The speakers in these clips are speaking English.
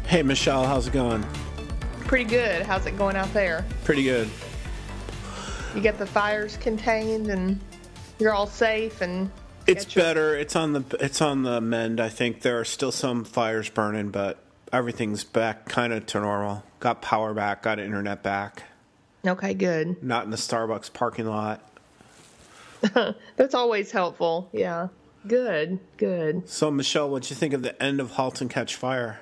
Hey, Michelle, how's it going? Pretty good. How's it going out there? Pretty good. You got the fires contained and you're all safe and It's better. It's on the mend. I think there are still some fires burning, but everything's back kind of to normal. Got power back, got internet back. Okay, good. Not in the Starbucks parking lot. That's always helpful. Yeah. Good. So, Michelle, what'd you think of the end of *Halt and Catch Fire*?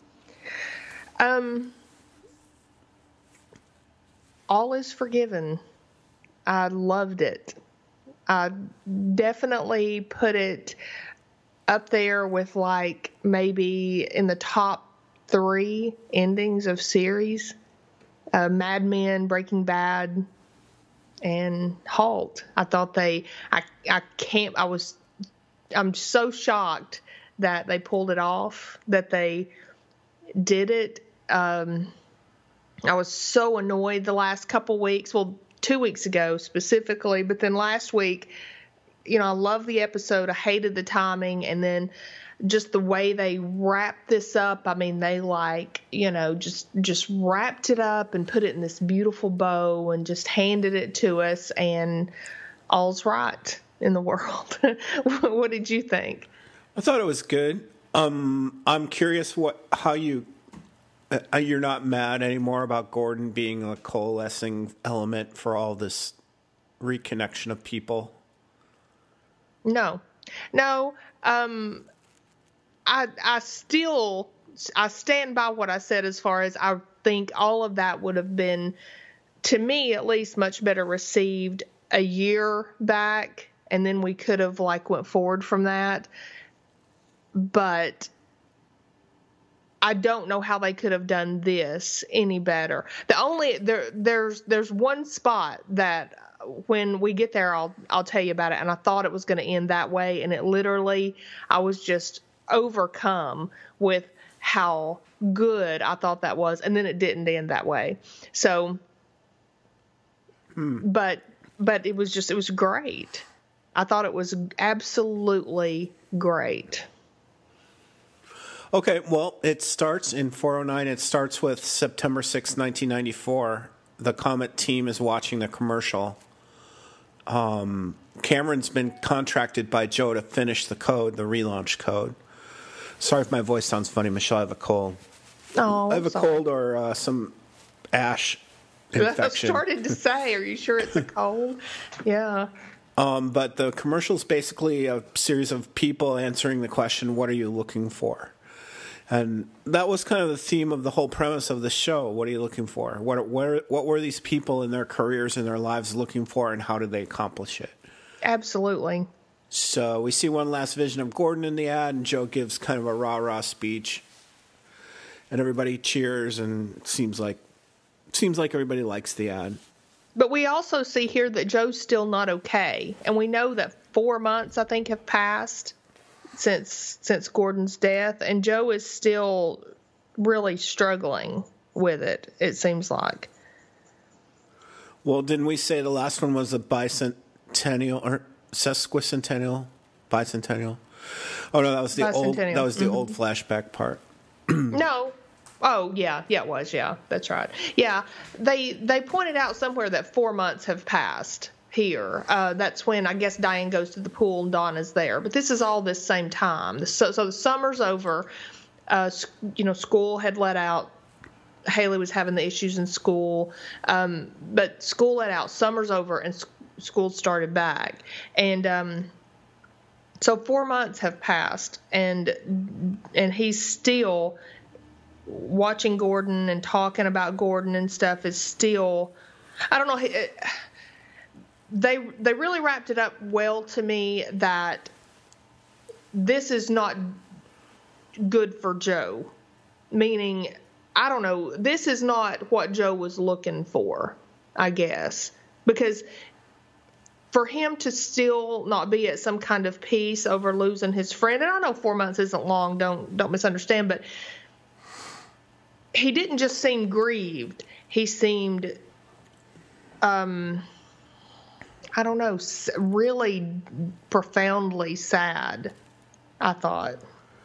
All is forgiven. I loved it. I definitely put it up there with like maybe in the top 3 endings of series. Mad Men, Breaking Bad, and *Halt*. I thought I'm so shocked that they pulled it off, that they did it. I was so annoyed the last couple weeks. Well, 2 weeks ago specifically, but then last week, I love the episode. I hated the timing, and then just the way they wrapped this up. I mean, they just wrapped it up and put it in this beautiful bow and just handed it to us, and all's right in the world. What did you think? I thought it was good. I'm curious how you're not mad anymore about Gordon being a coalescing element for all this reconnection of people. No. I stand by what I said as far as I think all of that would have been, to me at least, much better received a year back, and then we could have went forward from that. But I don't know how they could have done this any better. There's one spot that when we get there, I'll tell you about it. And I thought it was going to end that way, and it literally, I was just overcome with how good I thought that was, and then it didn't end that way. So, but it was great. I thought it was absolutely great. Okay, well, it starts in 409. It starts with September 6, 1994. The Comet team is watching the commercial. Cameron's been contracted by Joe to finish the relaunch code. Sorry if my voice sounds funny, Michelle. I have a cold. Oh, I have a cold or some ash infection. I started to say, are you sure it's a cold? Yeah. But the commercial's basically a series of people answering the question, what are you looking for? And that was kind of the theme of the whole premise of the show. What are you looking for? What were these people in their careers and their lives looking for, and how did they accomplish it? Absolutely. So we see one last vision of Gordon in the ad, and Joe gives kind of a rah-rah speech. And everybody cheers, and it seems like everybody likes the ad. But we also see here that Joe's still not okay. And we know that 4 months, I think, have passed since Gordon's death, and Joe is still really struggling with it, it seems like. Well, didn't we say the last one was a bicentennial or sesquicentennial? Bicentennial? Oh no, that was the old flashback part. No. Oh, yeah, it was, yeah, that's right. Yeah, they pointed out somewhere that 4 months have passed here. That's when, I guess, Diane goes to the pool and Donna's there. But this is all this same time. So the summer's over. School had let out. Haley was having the issues in school. But school let out. Summer's over, and school started back. And so 4 months have passed, and he's still watching Gordon and talking about Gordon and stuff is still, I don't know. They really wrapped it up well to me that this is not good for Joe. Meaning, I don't know, this is not what Joe was looking for, I guess. Because for him to still not be at some kind of peace over losing his friend, and I know 4 months isn't long, don't misunderstand, but he didn't just seem grieved. He seemed, I don't know, really profoundly sad, I thought.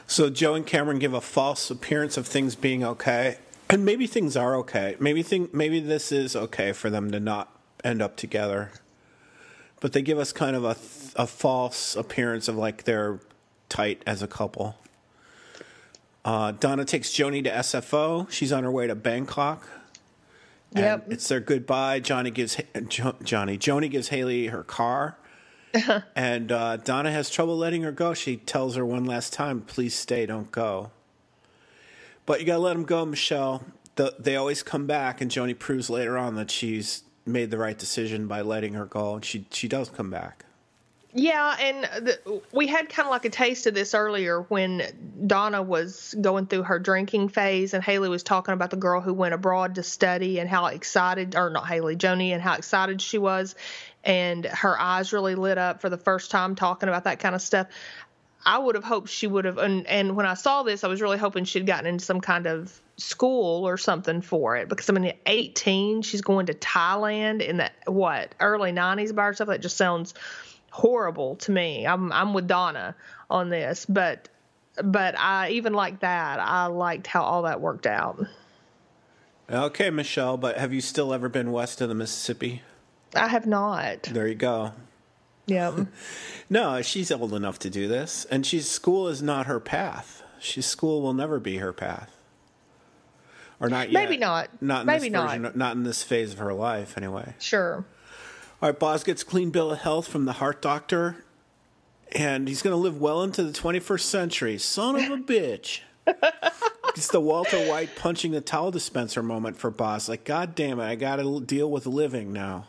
So Joe and Cameron give a false appearance of things being okay, and maybe things are okay. Maybe this is okay for them to not end up together, but they give us kind of a false appearance of like they're tight as a couple. Donna takes Joni to SFO. She's on her way to Bangkok. Yep. And it's their goodbye. Joni gives Haley her car. And Donna has trouble letting her go. She tells her one last time, please stay, don't go. But you got to let them go, Michelle. They always come back, and Joni proves later on that she's made the right decision by letting her go. And she does come back. Yeah, and we had kind of like a taste of this earlier when Donna was going through her drinking phase, and Haley was talking about the girl who went abroad to study and how excited, or not Haley, Joni, and how excited she was, and her eyes really lit up for the first time talking about that kind of stuff. I would have hoped she would have, and when I saw this, I was really hoping she'd gotten into some kind of school or something for it, because I mean, at 18, she's going to Thailand in the early 90s by herself. That just sounds horrible to me. I'm with Donna on this, but I even like that. I liked how all that worked out. Okay, Michelle, but have you still ever been west of the Mississippi? I have not. There you go. Yeah. No, she's old enough to do this, and school is not her path. School will never be her path. Or not yet. Maybe not. Not in Maybe this version, not in this phase of her life, anyway. Sure. All right, Boz gets a clean bill of health from the heart doctor, and he's going to live well into the 21st century. Son of a bitch. It's the Walter White punching the towel dispenser moment for Boz. Like, God damn it, I got to deal with living now.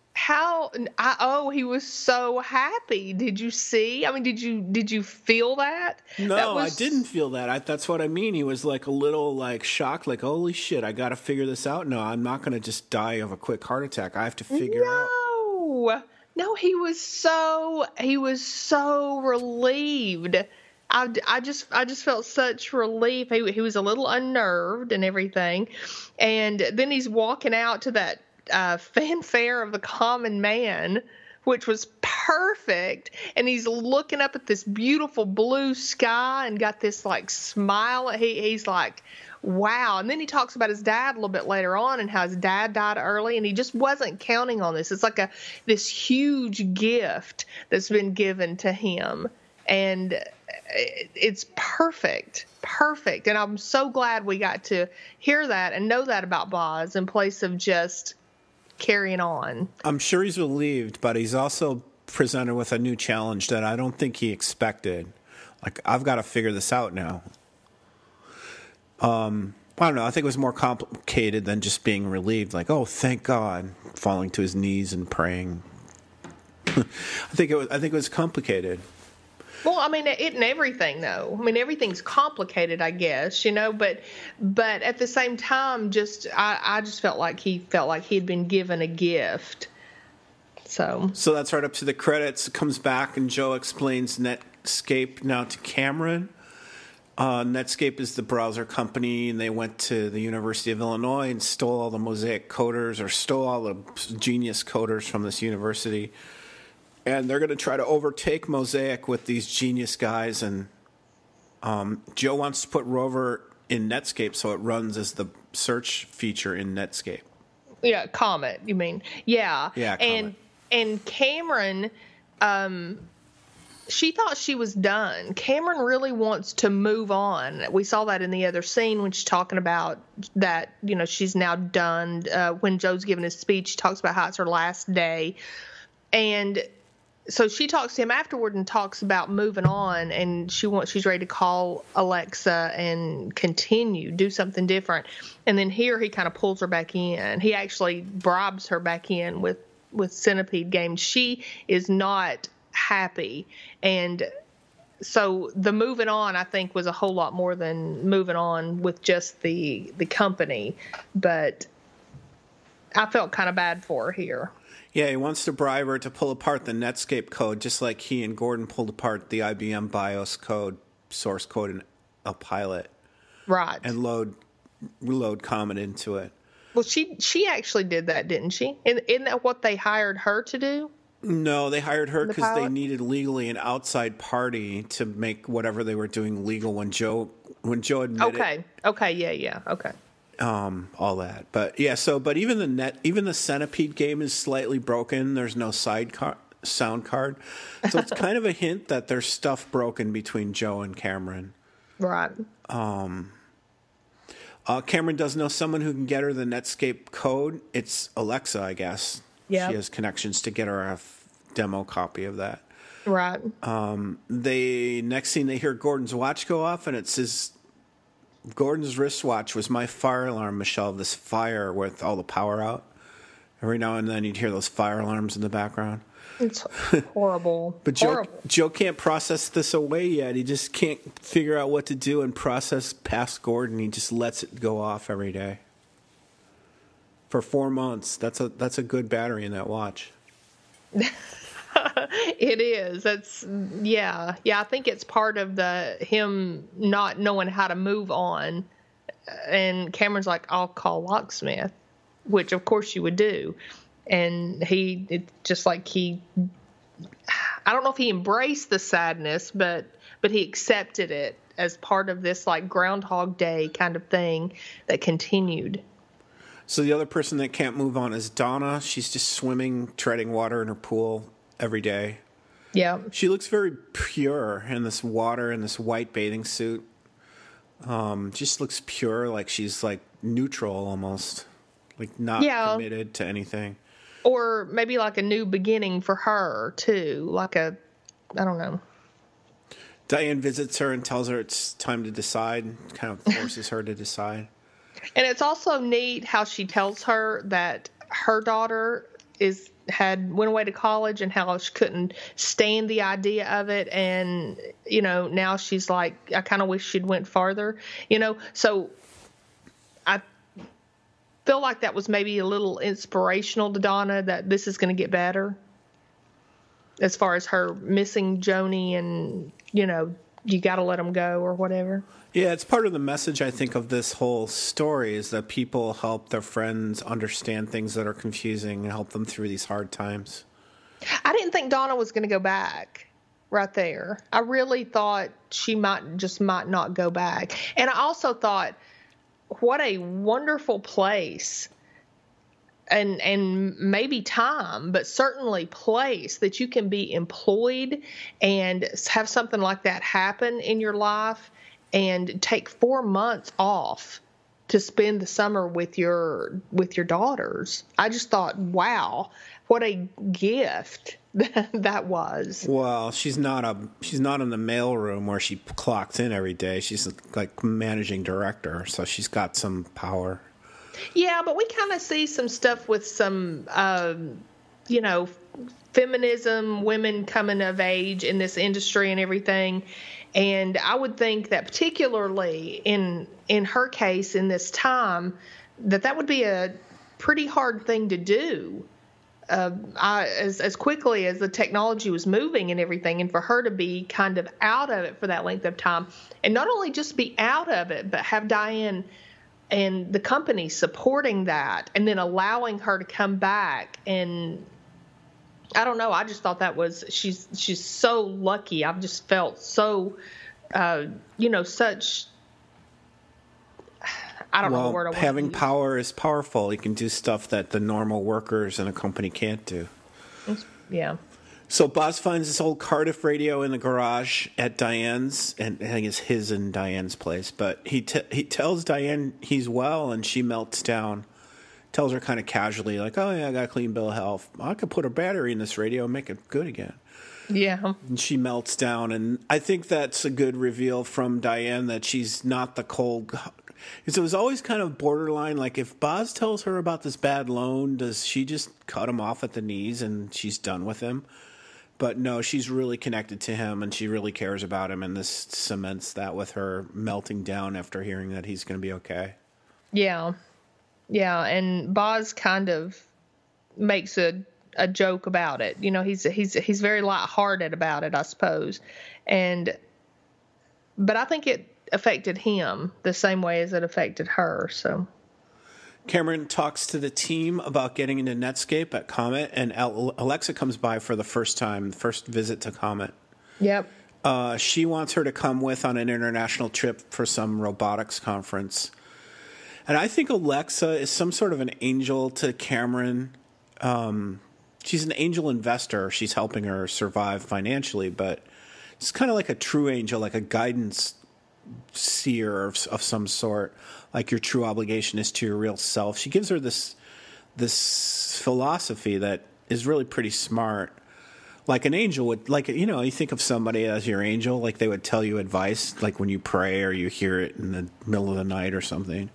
He was so happy. Did you see? I mean, did you feel that? No, I didn't feel that. That's what I mean. He was like a little like shocked, like, holy shit, I got to figure this out. No, I'm not going to just die of a quick heart attack. I have to figure it out. No, he was so relieved. I just felt such relief. He was a little unnerved and everything. And then he's walking out to that fanfare of the common man, which was perfect. And he's looking up at this beautiful blue sky and got this like smile. He's like, wow. And then he talks about his dad a little bit later on and how his dad died early, and he just wasn't counting on this. It's like this huge gift that's been given to him, and it's perfect. And I'm so glad we got to hear that and know that about Boz in place of just carrying on. I'm sure he's relieved, but he's also presented with a new challenge that I don't think he expected. Like, I've got to figure this out now. I don't know. I think it was more complicated than just being relieved. Like, oh, thank God, falling to his knees and praying. I think it was complicated. Well, I mean, it and everything, though. I mean, everything's complicated, I guess, but at the same time, I just felt like he had been given a gift. So that's right up to the credits. It comes back, and Joe explains Netscape now to Cameron. Netscape is the browser company, and they went to the University of Illinois and stole all the Mosaic coders, or stole all the genius coders from this university. And they're going to try to overtake Mosaic with these genius guys. And Joe wants to put Rover in Netscape so it runs as the search feature in Netscape. Yeah, Comet, you mean. Yeah. Yeah, Comet. And Cameron, she thought she was done. Cameron really wants to move on. We saw that in the other scene when she's talking about that, she's now done. When Joe's giving his speech, she talks about how it's her last day. And so she talks to him afterward and talks about moving on, and she's ready to call Alexa and continue, do something different. And then here he kind of pulls her back in. He actually bribes her back in with Centipede games. She is not happy. And so the moving on, I think, was a whole lot more than moving on with just the company. But I felt kind of bad for her here. Yeah, he wants to bribe her to pull apart the Netscape code, just like he and Gordon pulled apart the IBM BIOS code, source code in a pilot. Right. And reload Comet into it. Well, she actually did that, didn't she? Isn't that what they hired her to do? No, they hired her The because they pilot? needed legally an outside party to make whatever they were doing legal when Joe admitted Okay. Yeah. Okay. all that. But yeah, but even the Centipede game is slightly broken. There's no sound card. So it's kind of a hint that there's stuff broken between Joe and Cameron. Right. Cameron does know someone who can get her the Netscape code. It's Alexa, I guess. Yeah. She has connections to get her a demo copy of that. Right. Next thing they hear Gordon's watch go off, and it says, Gordon's wristwatch was my fire alarm, Michelle, this fire with all the power out. Every now and then you'd hear those fire alarms in the background. It's horrible. But Joe can't process this away yet. He just can't figure out what to do and process past Gordon. He just lets it go off every day. For 4 months. That's a good battery in that watch. It is. Yeah. I think it's part of him not knowing how to move on. And Cameron's like, I'll call locksmith, which of course you would do. And I don't know if he embraced the sadness, but he accepted it as part of this like Groundhog Day kind of thing that continued. So the other person that can't move on is Donna. She's just swimming, treading water in her pool every day. Yeah. She looks very pure in this water, in this white bathing suit. Just looks pure, like she's like neutral almost. Like not committed to anything. Or maybe like a new beginning for her, too. Like I don't know. Diane visits her and tells her it's time to decide, kind of forces her to decide. And it's also neat how she tells her that her daughter went away to college and how she couldn't stand the idea of it. And, now she's like, I kind of wish she'd went farther, So I feel like that was maybe a little inspirational to Donna that this is going to get better as far as her missing Joni and, you got to let them go or whatever. Yeah, it's part of the message, I think, of this whole story is that people help their friends understand things that are confusing and help them through these hard times. I didn't think Donna was going to go back right there. I really thought she might not go back. And I also thought, what a wonderful place and maybe time, but certainly place that you can be employed and have something like that happen in your life and take 4 months off to spend the summer with your daughters. I just thought, wow, what a gift that was. Well, she's not in the mailroom where she clocks in every day. She's like managing director, so she's got some power. Yeah, but we kind of see some stuff with some, feminism, women coming of age in this industry and everything. And I would think that particularly in her case in this time, that would be a pretty hard thing to do. As quickly as the technology was moving and everything, and for her to be kind of out of it for that length of time, and not only just be out of it, but have Diane and the company supporting that, and then allowing her to come back. And I don't know, I just thought she's so lucky. I've just felt so, such. I don't know the word I want having to use. Power is powerful. You can do stuff that the normal workers in a company can't do. Yeah. So Boz finds this old Cardiff radio in the garage at Diane's, and I think it's his and Diane's place. But he tells Diane he's well, and she melts down. Tells her kind of casually, like, "Oh yeah, I got a clean bill of health. I could put a battery in this radio and make it good again." Yeah. And she melts down, and I think that's a good reveal from Diane that she's not the cold. Because it was always kind of borderline, like if Boz tells her about this bad loan, does she just cut him off at the knees and she's done with him? But no, she's really connected to him and she really cares about him, and this cements that with her melting down after hearing that he's going to be okay. Yeah. Yeah, and Boz kind of makes a joke about it. He's very lighthearted about it, I suppose. But I think it affected him the same way as it affected her. So Cameron talks to the team about getting into Netscape at Comet, and Alexa comes by for the first time, first visit to Comet. Yep. She wants her to come with on an international trip for some robotics conference. And I think Alexa is some sort of an angel to Cameron. She's an angel investor. She's helping her survive financially, but it's kind of like a true angel, like a guidance seer of some sort, like your true obligation is to your real self. She gives her this philosophy that is really pretty smart. Like an angel would, like, you know, you think of somebody as your angel, like they would tell you advice, like when you pray or you hear it in the middle of the night or something.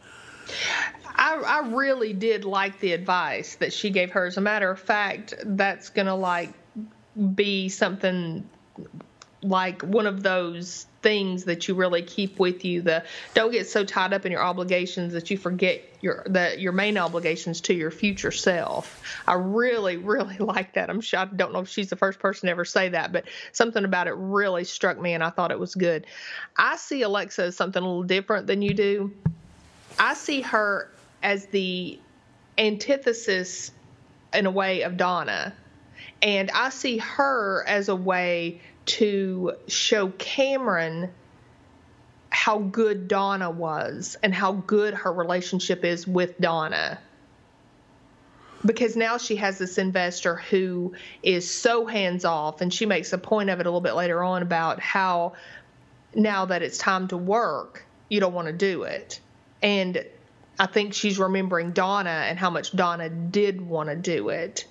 I really did like the advice that she gave her. As a matter of fact, that's going to like be something like one of those things that you really keep with you. Don't get so tied up in your obligations that you forget your main obligations to your future self. I really, really like that. I'm sure, I don't know if she's the first person to ever say that, but something about it really struck me and I thought it was good. I see Alexa as something a little different than you do. I see her as the antithesis in a way of Donna. And I see her as a way to show Cameron how good Donna was and how good her relationship is with Donna. Because now she has this investor who is so hands-off, and she makes a point of it a little bit later on about how now that it's time to work, you don't want to do it. And I think she's remembering Donna and how much Donna did want to do it.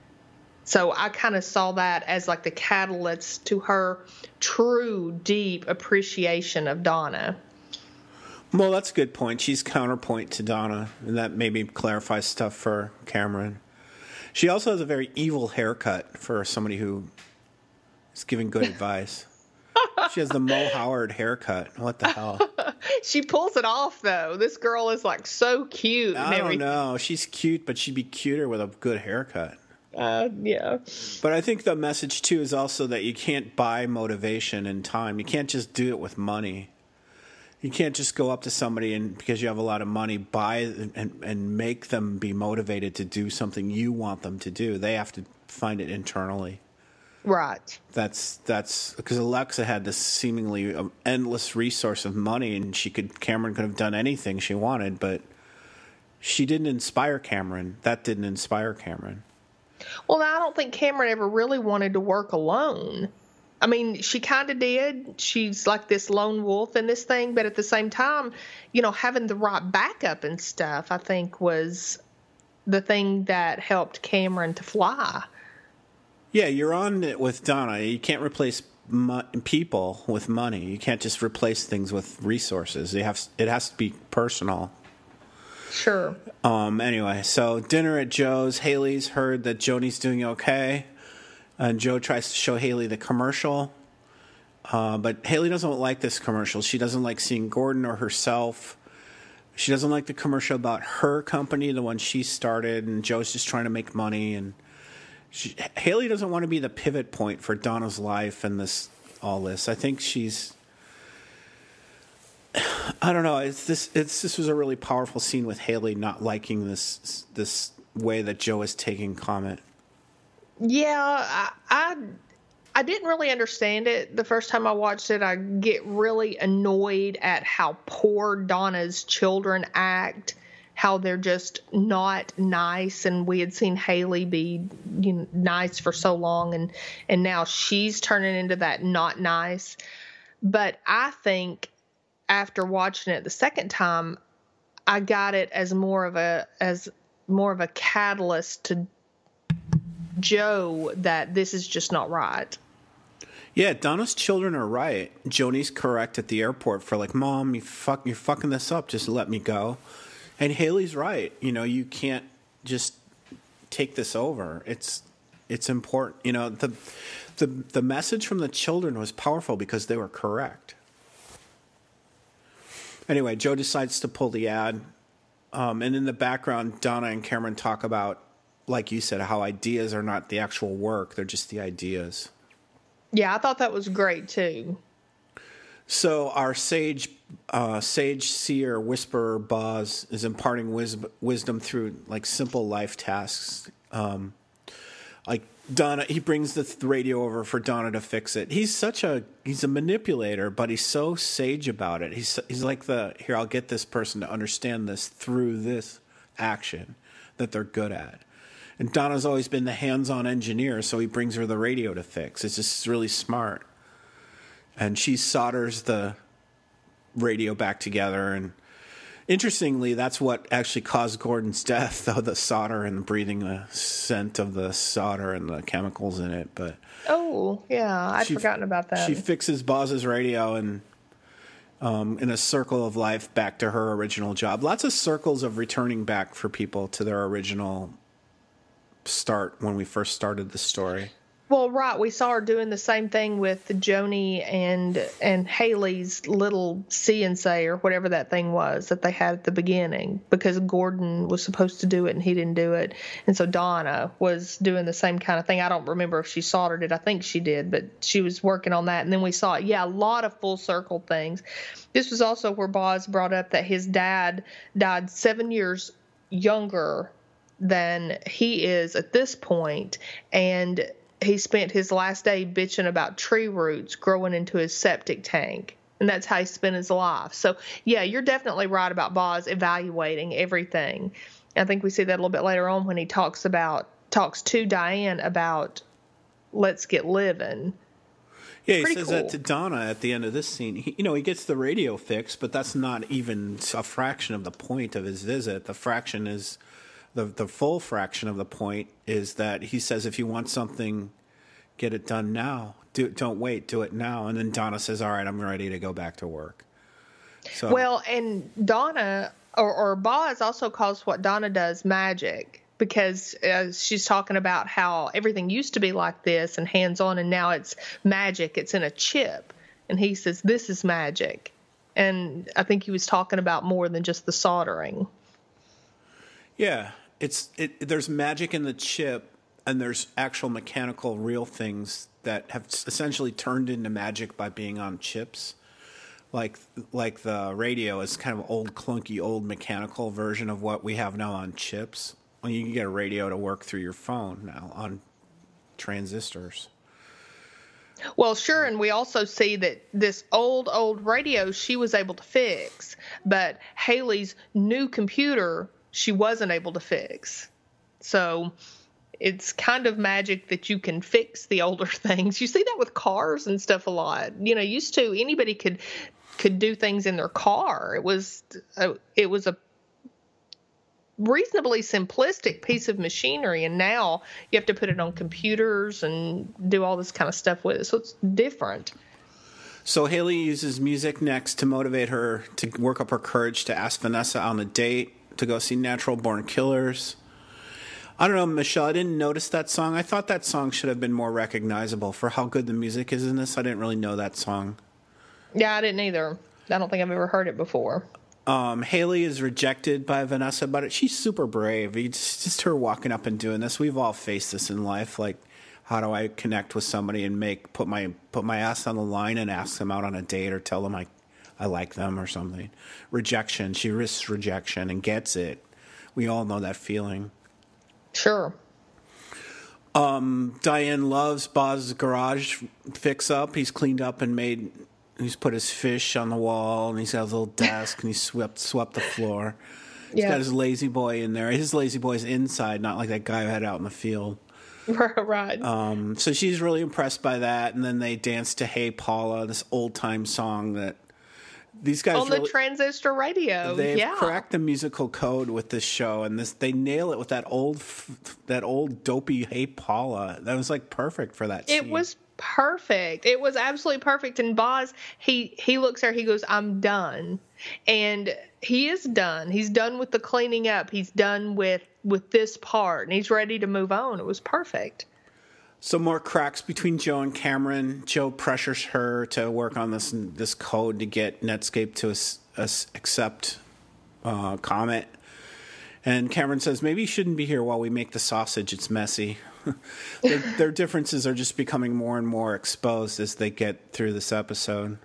So I kind of saw that as like the catalyst to her true, deep appreciation of Donna. Well, that's a good point. She's counterpoint to Donna, and that maybe clarifies stuff for Cameron. She also has a very evil haircut for somebody who is giving good advice. She has the Mo Howard haircut. What the hell? She pulls it off, though. This girl is like so cute. I don't know. She's cute, but she'd be cuter with a good haircut. Yeah. But I think the message, too, is also that you can't buy motivation and time. You can't just do it with money. You can't just go up to somebody and, because you have a lot of money, buy and make them be motivated to do something you want them to do. They have to find it internally. Right. That's because Alexa had this seemingly endless resource of money, and Cameron could have done anything she wanted, but she didn't inspire Cameron. That didn't inspire Cameron. Well, I don't think Cameron ever really wanted to work alone. I mean, she kind of did. She's like this lone wolf in this thing, but at the same time, you know, having the right backup and stuff, I think, was the thing that helped Cameron to fly. Yeah, you're on it with Donna. You can't replace people with money. You can't just replace things with resources. It has to be personal. Sure. Anyway, so dinner at Joe's. Haley's heard that Joni's doing okay, and Joe tries to show Haley the commercial. But Haley doesn't like this commercial. She doesn't like seeing Gordon or herself. She doesn't like the commercial about her company, the one she started, and Joe's just trying to make money. And Haley doesn't want to be the pivot point for Donna's life and all this. I think she's... I don't know. This was a really powerful scene with Haley not liking this way that Joe is taking Comet. Yeah, I didn't really understand it the first time I watched it. I get really annoyed at how poor Donna's children act, how they're just not nice. And we had seen Haley be nice for so long, and now she's turning into that not nice. But I think after watching it the second time, I got it as more of a catalyst to Joe that this is just not right. Yeah, Donna's children are right. Joni's correct at the airport for like, Mom, you're fucking this up. Just let me go. And Haley's right. You know, you can't just take this over. It's important. You know, the message from the children was powerful because they were correct. Anyway, Joe decides to pull the ad. And in the background, Donna and Cameron talk about, like you said, how ideas are not the actual work. They're just the ideas. Yeah, I thought that was great, too. So our sage seer, whisperer Boz is imparting wisdom through like simple life tasks. Like Donna, he brings the radio over for Donna to fix it. He's a manipulator, but he's so sage about it. He's like here, I'll get this person to understand this through this action that they're good at. And Donna's always been the hands-on engineer, so he brings her the radio to fix. It's just really smart. And she solders the radio back together. And interestingly, that's what actually caused Gordon's death, though, the solder and breathing the scent of the solder and the chemicals in it. But oh, yeah, I'd forgotten about that. She fixes Boz's radio and in a circle of life back to her original job. Lots of circles of returning back for people to their original start when we first started the story. Well, right. We saw her doing the same thing with Joni and Haley's little see-and-say or whatever that thing was that they had at the beginning, because Gordon was supposed to do it and he didn't do it. And so Donna was doing the same kind of thing. I don't remember if she soldered it. I think she did, but she was working on that. And then we saw, a lot of full circle things. This was also where Boz brought up that his dad died 7 years younger than he is at this point, and he spent his last day bitching about tree roots growing into his septic tank. And that's how he spent his life. So, yeah, you're definitely right about Boz evaluating everything. I think we see that a little bit later on when he talks to Diane about let's get living. Yeah, he says that to Donna at the end of this scene. He gets the radio fixed, but that's not even a fraction of the point of his visit. The fraction is... The full fraction of the point is that he says, if you want something, get it done now. Don't wait. Do it now. And then Donna says, all right, I'm ready to go back to work. So, well, and Donna or Boz also calls what Donna does magic, because she's talking about how everything used to be like this and hands-on, and now it's magic. It's in a chip. And he says, this is magic. And I think he was talking about more than just the soldering. Yeah. There's magic in the chip, and there's actual mechanical real things that have essentially turned into magic by being on chips. Like the radio is kind of old, clunky, old mechanical version of what we have now on chips. Well, you can get a radio to work through your phone now on transistors. Well, sure, and we also see that this old radio she was able to fix, but Haley's new computer she wasn't able to fix. So it's kind of magic that you can fix the older things. You see that with cars and stuff a lot. Used to anybody could do things in their car. It was a reasonably simplistic piece of machinery, and now you have to put it on computers and do all this kind of stuff with it. So it's different. So Haley uses music next to motivate her to work up her courage to ask Vanessa on a date, to go see Natural Born Killers. I don't know, Michelle, I didn't notice that song. I thought that song should have been more recognizable for how good the music is in this. I didn't really know that song. Yeah, I didn't either. I don't think I've ever heard it before. Haley is rejected by Vanessa about it. She's super brave. It's just her walking up and doing this. We've all faced this in life. Like, how do I connect with somebody and put my ass on the line and ask them out on a date, or tell them I like them or something. Rejection. She risks rejection and gets it. We all know that feeling. Sure. Diane loves Boz's garage fix-up. He's cleaned up and he's put his fish on the wall, and he's got his little desk, and he swept the floor. He's got his lazy boy in there. His lazy boy's inside, not like that guy who had it out in the field. Right. So she's really impressed by that, and then they dance to Hey Paula, this old-time song that these guys on the transistor radio. They've cracked the musical code with this show, and they nail it with that old dopey Hey Paula. That was like perfect for that scene. It was perfect. It was absolutely perfect. And Boz, he looks there, he goes, I'm done. And he is done. He's done with the cleaning up. He's done with this part, and he's ready to move on. It was perfect. So more cracks between Joe and Cameron. Joe pressures her to work on this code to get Netscape to accept Comet. And Cameron says, maybe you shouldn't be here while we make the sausage. It's messy. Their differences are just becoming more and more exposed as they get through this episode.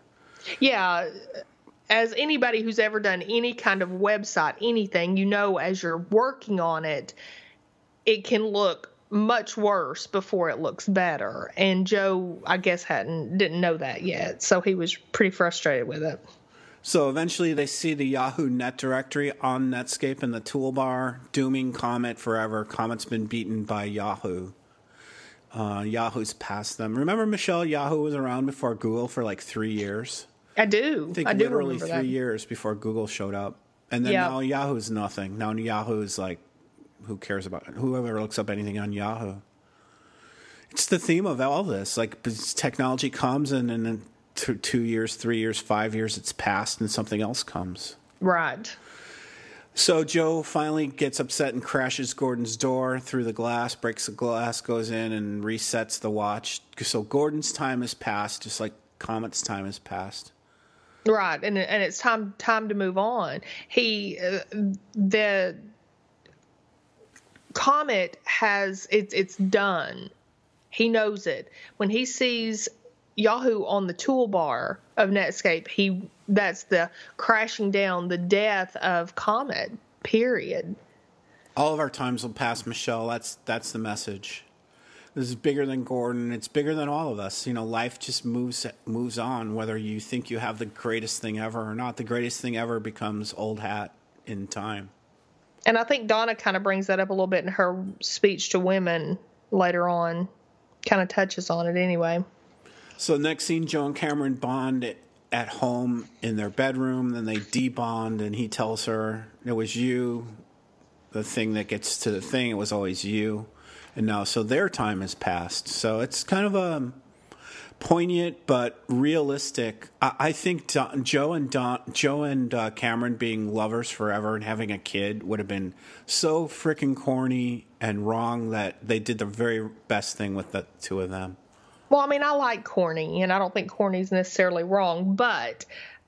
Yeah. As anybody who's ever done any kind of website, anything, as you're working on it, it can look much worse before it looks better. And Joe, I guess, didn't know that yet. So he was pretty frustrated with it. So eventually they see the Yahoo Net directory on Netscape in the toolbar, dooming Comet forever. Comet's been beaten by Yahoo. Yahoo's passed them. Remember, Michelle, Yahoo was around before Google for like 3 years? I do. I think I do literally remember 3 years before Google showed up. And then now Yahoo's nothing. Now Yahoo's like, who cares about it? Whoever looks up anything on Yahoo. It's the theme of all this. Like, technology comes and then 2 years, 3 years, 5 years, it's passed and something else comes. Right. So Joe finally gets upset and crashes Gordon's door through the glass, breaks the glass, goes in and resets the watch. So Gordon's time has passed, just like Comet's time has passed. Right, and it's time to move on. The Comet has it's done. He knows it. When he sees Yahoo on the toolbar of Netscape, that's the crashing down, the death of Comet. Period. All of our times will pass, Michelle. That's the message. This is bigger than Gordon. It's bigger than all of us. Life just moves on. Whether you think you have the greatest thing ever or not, the greatest thing ever becomes old hat in time. And I think Donna kind of brings that up a little bit in her speech to women later on. Kind of touches on it anyway. So next scene, Joe and Cameron bond at home in their bedroom. Then they debond, and he tells her, it was you. The thing that gets to the thing, it was always you. And now, so their time has passed. So it's kind of a poignant but realistic. I think Joe and Cameron being lovers forever and having a kid would have been so freaking corny and wrong that they did the very best thing with the two of them. Well, I mean, I like corny, and I don't think corny is necessarily wrong, but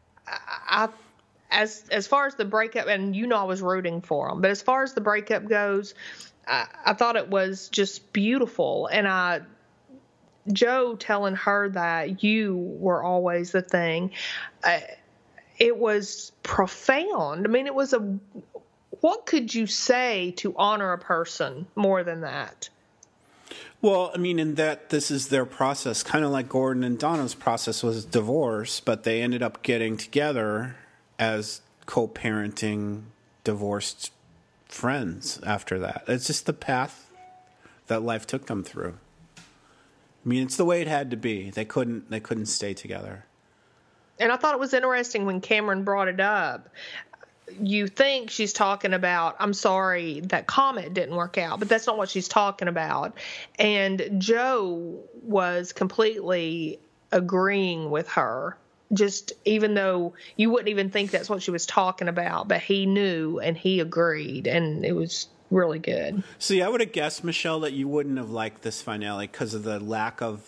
as far as the breakup, and I was rooting for them, but as far as the breakup goes, I thought it was just beautiful. And Joe telling her that you were always the thing, it was profound. I mean, what could you say to honor a person more than that? Well, I mean, in that this is their process, kind of like Gordon and Donna's process was divorce, but they ended up getting together as co-parenting divorced friends after that. It's just the path that life took them through. I mean, it's the way it had to be. They couldn't stay together. And I thought it was interesting when Cameron brought it up. You think she's talking about, I'm sorry that Comet didn't work out, but that's not what she's talking about. And Joe was completely agreeing with her. Just even though you wouldn't even think that's what she was talking about, but he knew and he agreed, and it was really good. See, I would have guessed, Michelle, that you wouldn't have liked this finale because of the lack of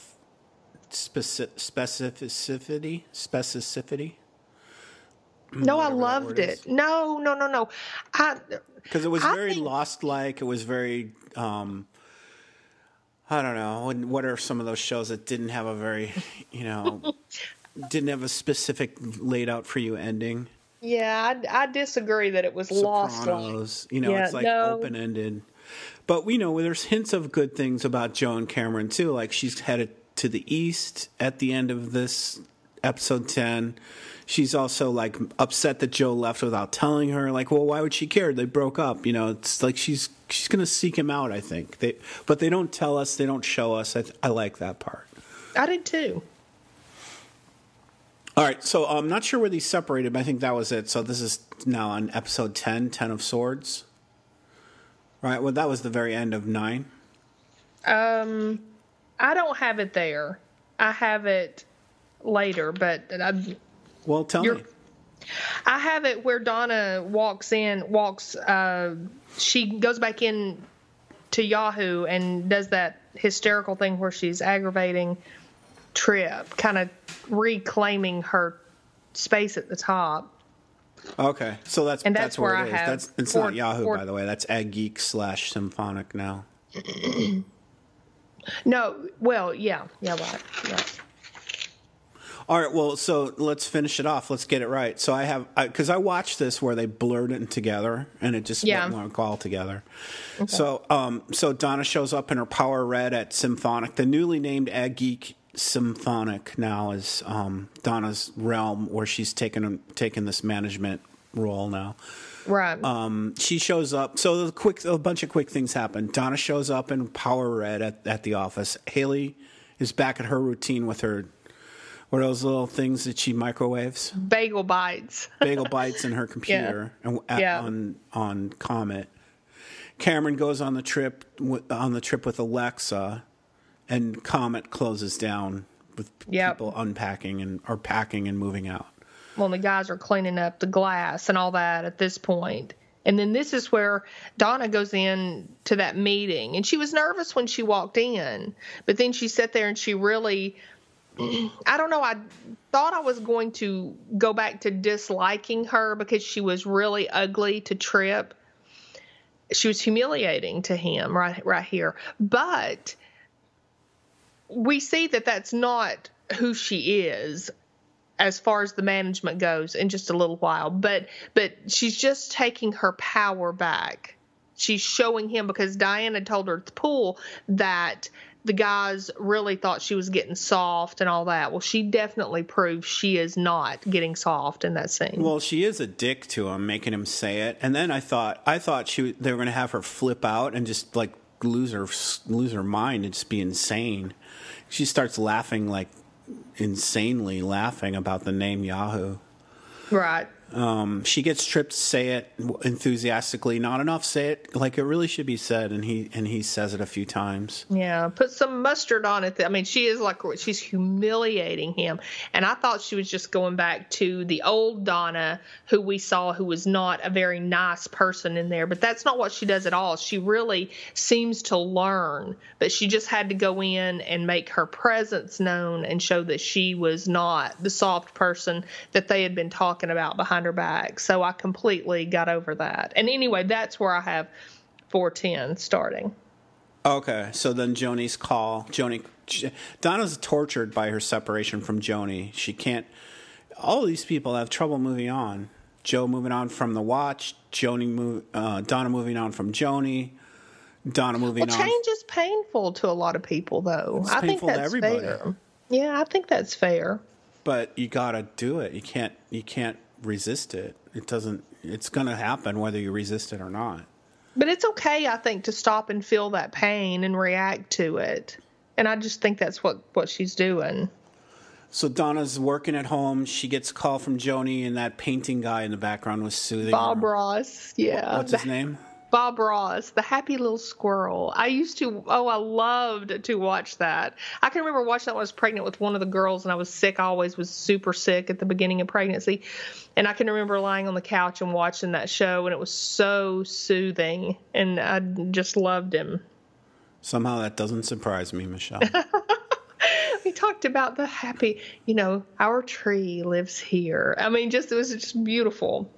specificity. No, I loved it. No. Because it was very Lost-like. It was very, I don't know. What are some of those shows that didn't have a very, didn't have a specific laid out for you ending? Yeah, I disagree that it was Sopranos, Lost-like. It's like open-ended. But there's hints of good things about Joe and Cameron too. Like she's headed to the east at the end of this episode 10. She's also like upset that Joe left without telling her. Like, well, why would she care? They broke up. It's like she's going to seek him out, I think. But they don't tell us. They don't show us. I like that part. I did too. All right, so I'm not sure where these separated, but I think that was it. So this is now on episode 10, 10 of Swords. Right, well, that was the very end of 9. I don't have it there. I have it later, but well, tell me. I have it where Donna she goes back in to Yahoo and does that hysterical thing where she's aggravating Trip, kind of reclaiming her space at the top. Okay, so that's where it is. It's not Yahoo, by the way. That's AdGeek/Symphonic now. No, well, yeah, right. All right, well, so let's finish it off. Let's get it right. So because I watched this where they blurred it together, and it just went all together. Okay. So Donna shows up in her Power Red at Symphonic. The newly named Ag Geek Symphonic now is Donna's realm, where she's taken this management role now. Right. She shows up. So a bunch of quick things happen. Donna shows up in Power Red at the office. Haley is back at her routine with her. What are those little things that she microwaves? Bagel bites. Bagel bites in her computer on Comet. Cameron goes on the trip with Alexa, and Comet closes down with people unpacking or packing and moving out. Well, the guys are cleaning up the glass and all that at this point. And then this is where Donna goes in to that meeting. And she was nervous when she walked in. But then she sat there and she really... I don't know. I thought I was going to go back to disliking her because she was really ugly to Trip. She was humiliating to him right here. But we see that that's not who she is as far as the management goes in just a little while. But she's just taking her power back. She's showing him, because Diane had told her at the pool that the guys really thought she was getting soft and all that. Well, she definitely proves she is not getting soft in that scene. Well, she is a dick to him, making him say it. And then I thought they were going to have her flip out and just like lose her mind and just be insane. She starts laughing, like insanely laughing about the name Yahoo. Right. She gets Trip to say it enthusiastically, not enough say it like it really should be said, and he says it a few times. Yeah, put some mustard on it. I mean, she's humiliating him, and I thought she was just going back to the old Donna who we saw, who was not a very nice person in there, but that's not what she does at all. She really seems to learn, but she just had to go in and make her presence known and show that she was not the soft person that they had been talking about behind her back. So I completely got over that. And anyway, that's where I have 410 starting. Okay, so then Joni's call. Donna's tortured by her separation from Joni. She can't. All these people have trouble moving on. Joe moving on from the watch. Donna moving on from Joni. Donna moving on. Well, change is painful to a lot of people, though. It's painful to everybody. Fair. Yeah, I think that's fair. But you gotta do it. You can't resist it. It's going to happen whether you resist it or not. But it's okay, I think, to stop and feel that pain and react to it. And I just think that's what she's doing. So Donna's working at home. She gets a call from Joni, and that painting guy in the background was soothing Bob her. Ross, yeah. What's his name? Bob Ross, the happy little squirrel. I loved to watch that. I can remember watching that when I was pregnant with one of the girls, and I was sick. I always was super sick at the beginning of pregnancy. And I can remember lying on the couch and watching that show, and it was so soothing, and I just loved him. Somehow that doesn't surprise me, Michelle. We talked about the happy, our tree lives here. I mean, it was just beautiful.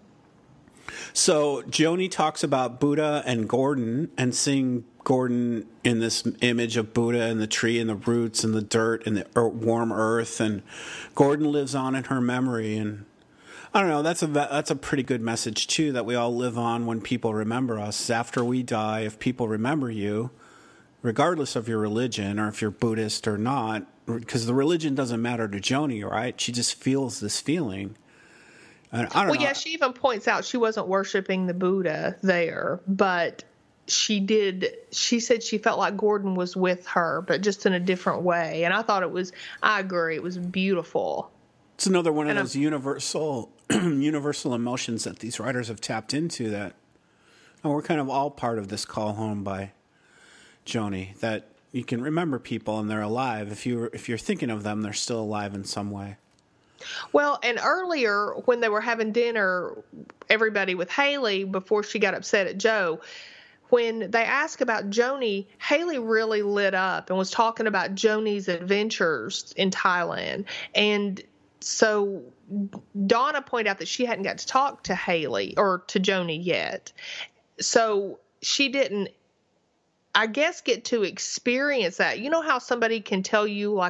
So Joni talks about Buddha and Gordon, and seeing Gordon in this image of Buddha and the tree and the roots and the dirt and the warm earth, and Gordon lives on in her memory. And I don't know, that's a pretty good message too, that we all live on when people remember us. After we die, if people remember you, regardless of your religion or if you're Buddhist or not, because the religion doesn't matter to Joni, right? She just feels this feeling. I don't know. Yeah, she even points out she wasn't worshiping the Buddha there, but she said she felt like Gordon was with her, but just in a different way. And I agree, it was beautiful. It's another one of those universal emotions that these writers have tapped into, that we're kind of all part of this call home by Joni, that you can remember people and they're alive. If you're thinking of them, they're still alive in some way. Well, and earlier when they were having dinner, everybody with Haley, before she got upset at Joe, when they asked about Joni, Haley really lit up and was talking about Joni's adventures in Thailand. And so Donna pointed out that she hadn't got to talk to Haley or to Joni yet. So she didn't, I guess, get to experience that. You know how somebody can tell you like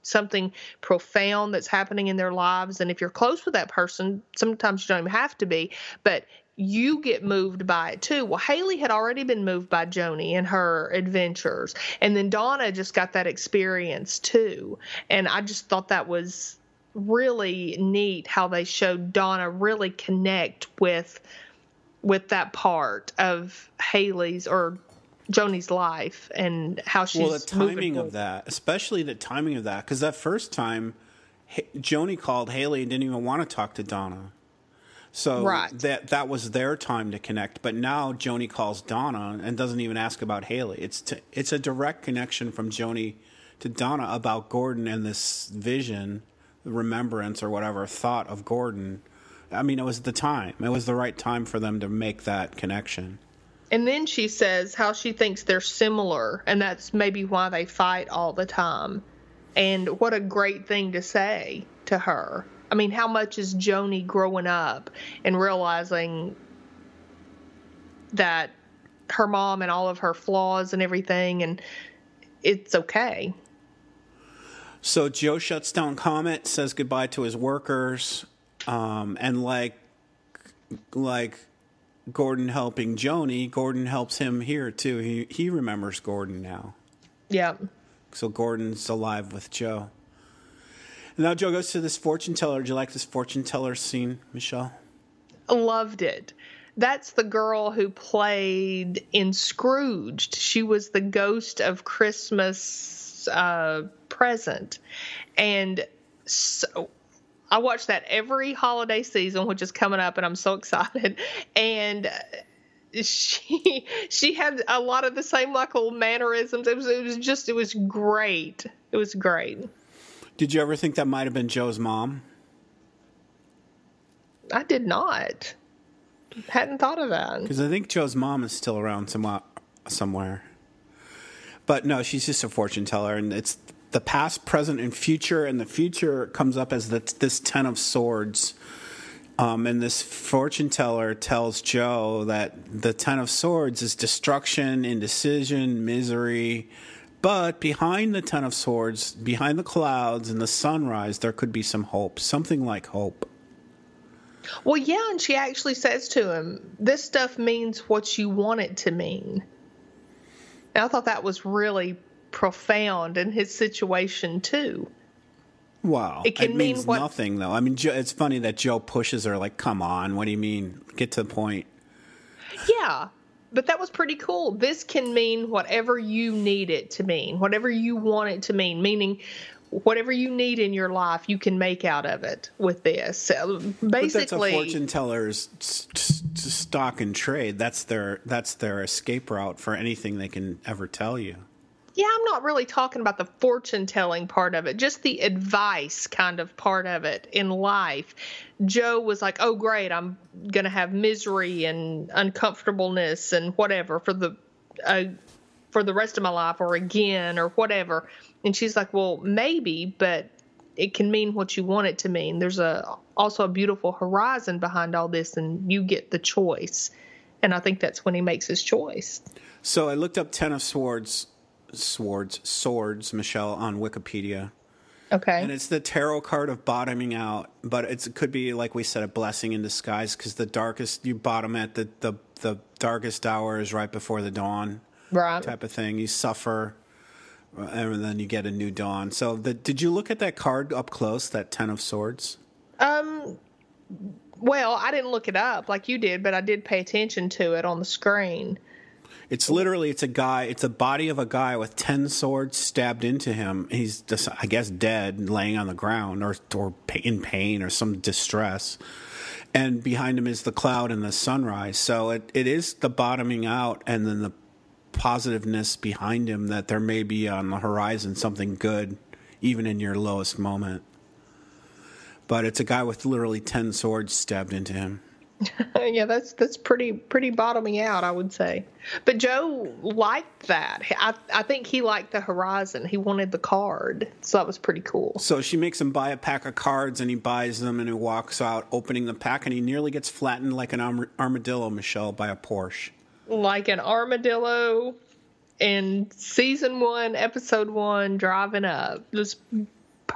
something profound that's happening in their lives. And if you're close with that person, sometimes you don't even have to be, but you get moved by it too. Well, Haley had already been moved by Joni and her adventures. And then Donna just got that experience too. And I just thought that was really neat how they showed Donna really connect with that part of Haley's or Joni's life and how she's the timing of that, especially the timing of that, because that first time Joni called Haley and didn't even want to talk to Donna. So right. that was their time to connect. But now Joni calls Donna and doesn't even ask about Haley. It's a direct connection from Joni to Donna about Gordon and this vision, remembrance or whatever, thought of Gordon. I mean, it was the time. It was the right time for them to make that connection. And then she says how she thinks they're similar, and that's maybe why they fight all the time. And what a great thing to say to her. I mean, how much is Joni growing up and realizing that her mom and all of her flaws and everything, and it's okay. So Joe shuts down Comet, says goodbye to his workers, and like Gordon helping Joni, Gordon helps him here too. He remembers Gordon now. Yeah. So Gordon's alive with Joe. And now Joe goes to this fortune teller. Did you like this fortune teller scene, Michelle? Loved it. That's the girl who played in Scrooged. She was the ghost of Christmas Present. And so I watch that every holiday season, which is coming up, and I'm so excited. And she had a lot of the same like little mannerisms. It was great. It was great. Did you ever think that might have been Joe's mom? I did not. Hadn't thought of that. Because I think Joe's mom is still around somewhere. But no, she's just a fortune teller, and it's the past, present, and future. And the future comes up as this Ten of Swords. And this fortune teller tells Joe that the Ten of Swords is destruction, indecision, misery. But behind the Ten of Swords, behind the clouds and the sunrise, there could be some hope, something like hope. Well, yeah, and she actually says to him, this stuff means what you want it to mean. And I thought that was really profound in his situation, too. Wow. It means nothing, though. I mean, it's funny that Joe pushes her like, come on, what do you mean? Get to the point. Yeah, but that was pretty cool. This can mean whatever you need it to mean, whatever you want it to mean, meaning whatever you need in your life, you can make out of it with this. So basically, but that's a fortune teller's stock and trade. That's their escape route for anything they can ever tell you. Yeah, I'm not really talking about the fortune telling part of it, just the advice kind of part of it in life. Joe was like, oh, great, I'm going to have misery and uncomfortableness and whatever for the rest of my life or again or whatever. And she's like, well, maybe, but it can mean what you want it to mean. There's also a beautiful horizon behind all this, and you get the choice. And I think that's when he makes his choice. So I looked up Ten of Swords, Michelle, on Wikipedia. Okay. And it's the tarot card of bottoming out, but it could be, like we said, a blessing in disguise, because you bottom at the darkest hour is right before the dawn. Right. Type of thing. You suffer, and then you get a new dawn. So did you look at that card up close, that Ten of Swords? Well, I didn't look it up like you did, but I did pay attention to it on the screen. It's a body of a guy with 10 swords stabbed into him. He's just, I guess, dead, laying on the ground or in pain or some distress. And behind him is the cloud and the sunrise. So it is the bottoming out and then the positiveness behind him that there may be on the horizon something good, even in your lowest moment. But it's a guy with literally 10 swords stabbed into him. Yeah, that's pretty bottoming out, I would say. But Joe liked that. I think he liked the horizon. He wanted the card, so that was pretty cool. So she makes him buy a pack of cards, and he buys them, and he walks out opening the pack, and he nearly gets flattened like an armadillo, Michelle, by a Porsche. Like an armadillo in season 1, episode 1, driving up. Just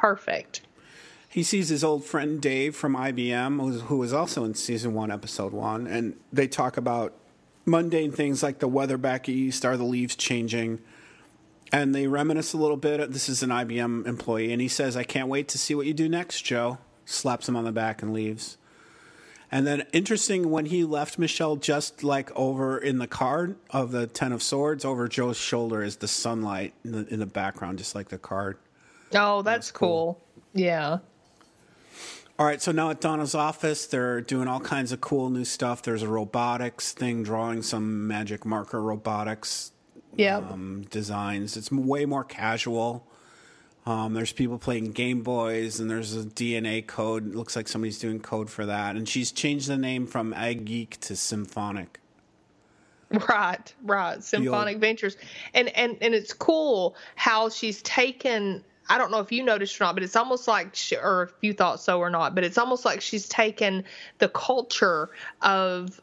perfect. He sees his old friend Dave from IBM, who was also in season 1, episode 1, and they talk about mundane things like the weather back east, are the leaves changing, and they reminisce a little bit. This is an IBM employee, and he says, "I can't wait to see what you do next, Joe." Slaps him on the back and leaves. And then, interesting, when he left Michelle, just like over in the card of the Ten of Swords, over Joe's shoulder is the sunlight in the background, just like the card. Oh, that's cool. Yeah. All right, so now at Donna's office, they're doing all kinds of cool new stuff. There's a robotics thing, drawing some magic marker robotics designs. It's way more casual. There's people playing Game Boys, and there's a DNA code. It looks like somebody's doing code for that. And she's changed the name from Ag Geek to Symphonic. Right. Symphonic Ventures. And it's cool how she's taken, I don't know if you noticed or not, but it's almost like, or if you thought so or not, but it's almost like she's taken the culture of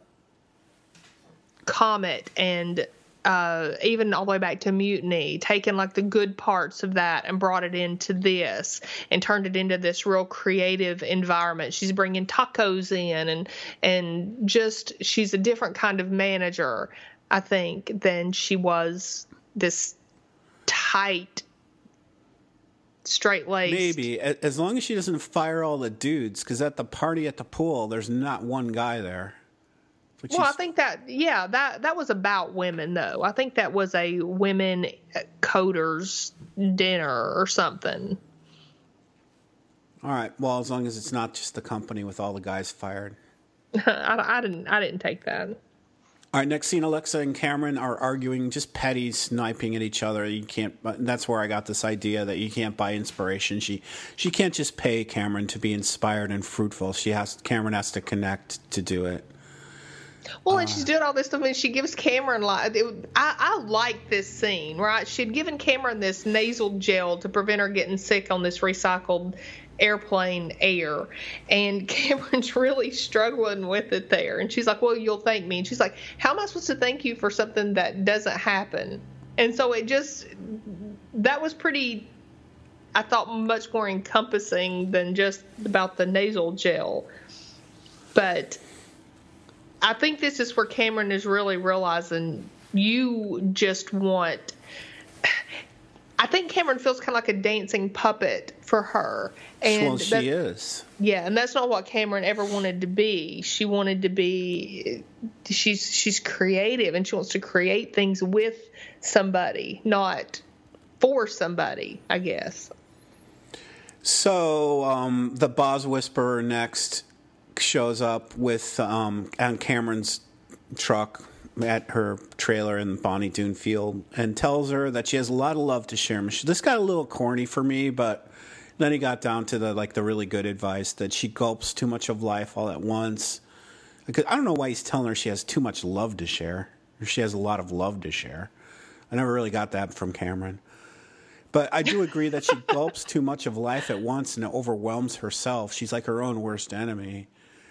Comet and even all the way back to Mutiny, taken like the good parts of that and brought it into this and turned it into this real creative environment. She's bringing tacos in and just, she's a different kind of manager, I think, than she was this tight, straight-laced. Maybe, as long as she doesn't fire all the dudes, because at the party at the pool, there's not one guy there. Well, I think that was about women, though. I think that was a women coders dinner or something. All right. Well, as long as it's not just the company with all the guys fired. I didn't take that. All right. Next scene, Alexa and Cameron are arguing, just petty, sniping at each other. You can't. That's where I got this idea that you can't buy inspiration. She can't just pay Cameron to be inspired and fruitful. Cameron has to connect to do it. Well, and she's doing all this stuff, and she gives Cameron I like this scene, right? She'd given Cameron this nasal gel to prevent her getting sick on this recycled airplane air, and Cameron's really struggling with it there. And she's like, "Well, you'll thank me." And she's like, "How am I supposed to thank you for something that doesn't happen?" And so that was pretty, I thought, much more encompassing than just about the nasal gel, but I think this is where Cameron is really realizing you just want. I think Cameron feels kind of like a dancing puppet for her. And well, she is. Yeah, and that's not what Cameron ever wanted to be. She wanted to be. She's creative, and she wants to create things with somebody, not for somebody, I guess. So the Boz Whisperer next shows up with on Cameron's truck at her trailer in Bonnie Doon Field and tells her that she has a lot of love to share. This got a little corny for me, but then he got down to the really good advice that she gulps too much of life all at once. Because I don't know why he's telling her she has too much love to share, or she has a lot of love to share. I never really got that from Cameron. But I do agree that she gulps too much of life at once and it overwhelms herself. She's like her own worst enemy.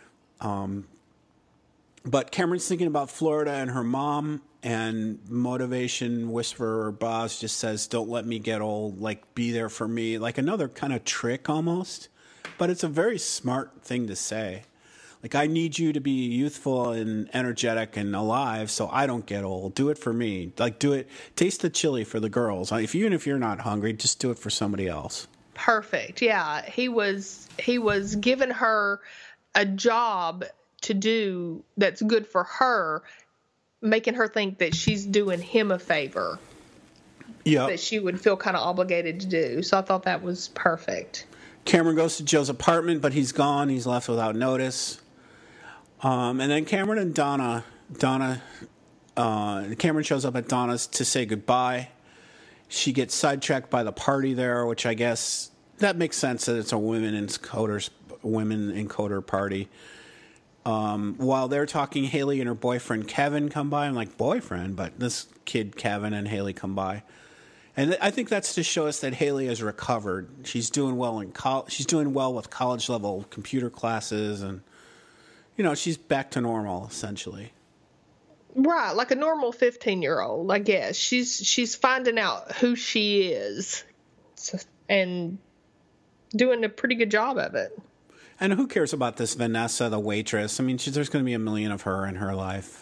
But Cameron's thinking about Florida and her mom, and motivation whisperer Boz just says, "Don't let me get old, like be there for me," like another kind of trick almost. But it's a very smart thing to say. Like, I need you to be youthful and energetic and alive so I don't get old. Do it for me. Like, do it. Taste the chili for the girls. Even if you're not hungry, just do it for somebody else. Perfect. Yeah, he was giving her a job to do that's good for her, making her think that she's doing him a favor. Yeah. That she would feel kind of obligated to do. So I thought that was perfect. Cameron goes to Joe's apartment, but he's gone. He's left without notice. And then Cameron and Cameron shows up at Donna's to say goodbye. She gets sidetracked by the party there, which I guess that makes sense that it's a women encoder party. While they're talking, Haley and her boyfriend Kevin come by. I'm like, boyfriend? But this kid Kevin and Haley come by. And I think that's to show us that Haley has recovered. She's doing well she's doing well with college level computer classes, and she's back to normal essentially. Right, like a normal 15-year-old, I guess. She's finding out who she is, and doing a pretty good job of it. And who cares about this Vanessa, the waitress? I mean, there's going to be a million of her in her life.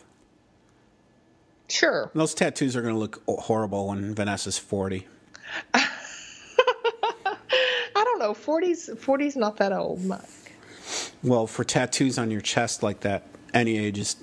Sure. Those tattoos are going to look horrible when Vanessa's 40. I don't know. 40's not that old, Mike. Well, for tattoos on your chest like that, any age is...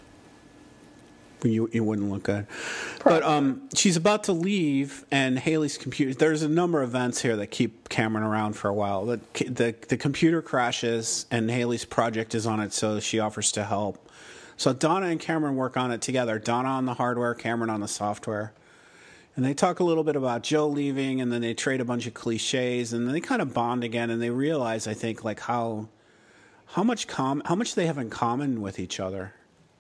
You wouldn't look good. Probably. But she's about to leave, and Haley's computer... There's a number of events here that keep Cameron around for a while. The computer crashes, and Haley's project is on it, so she offers to help. So Donna and Cameron work on it together. Donna on the hardware, Cameron on the software. And they talk a little bit about Joe leaving, and then they trade a bunch of cliches, and then they kind of bond again, and they realize, I think, like how much they have in common with each other.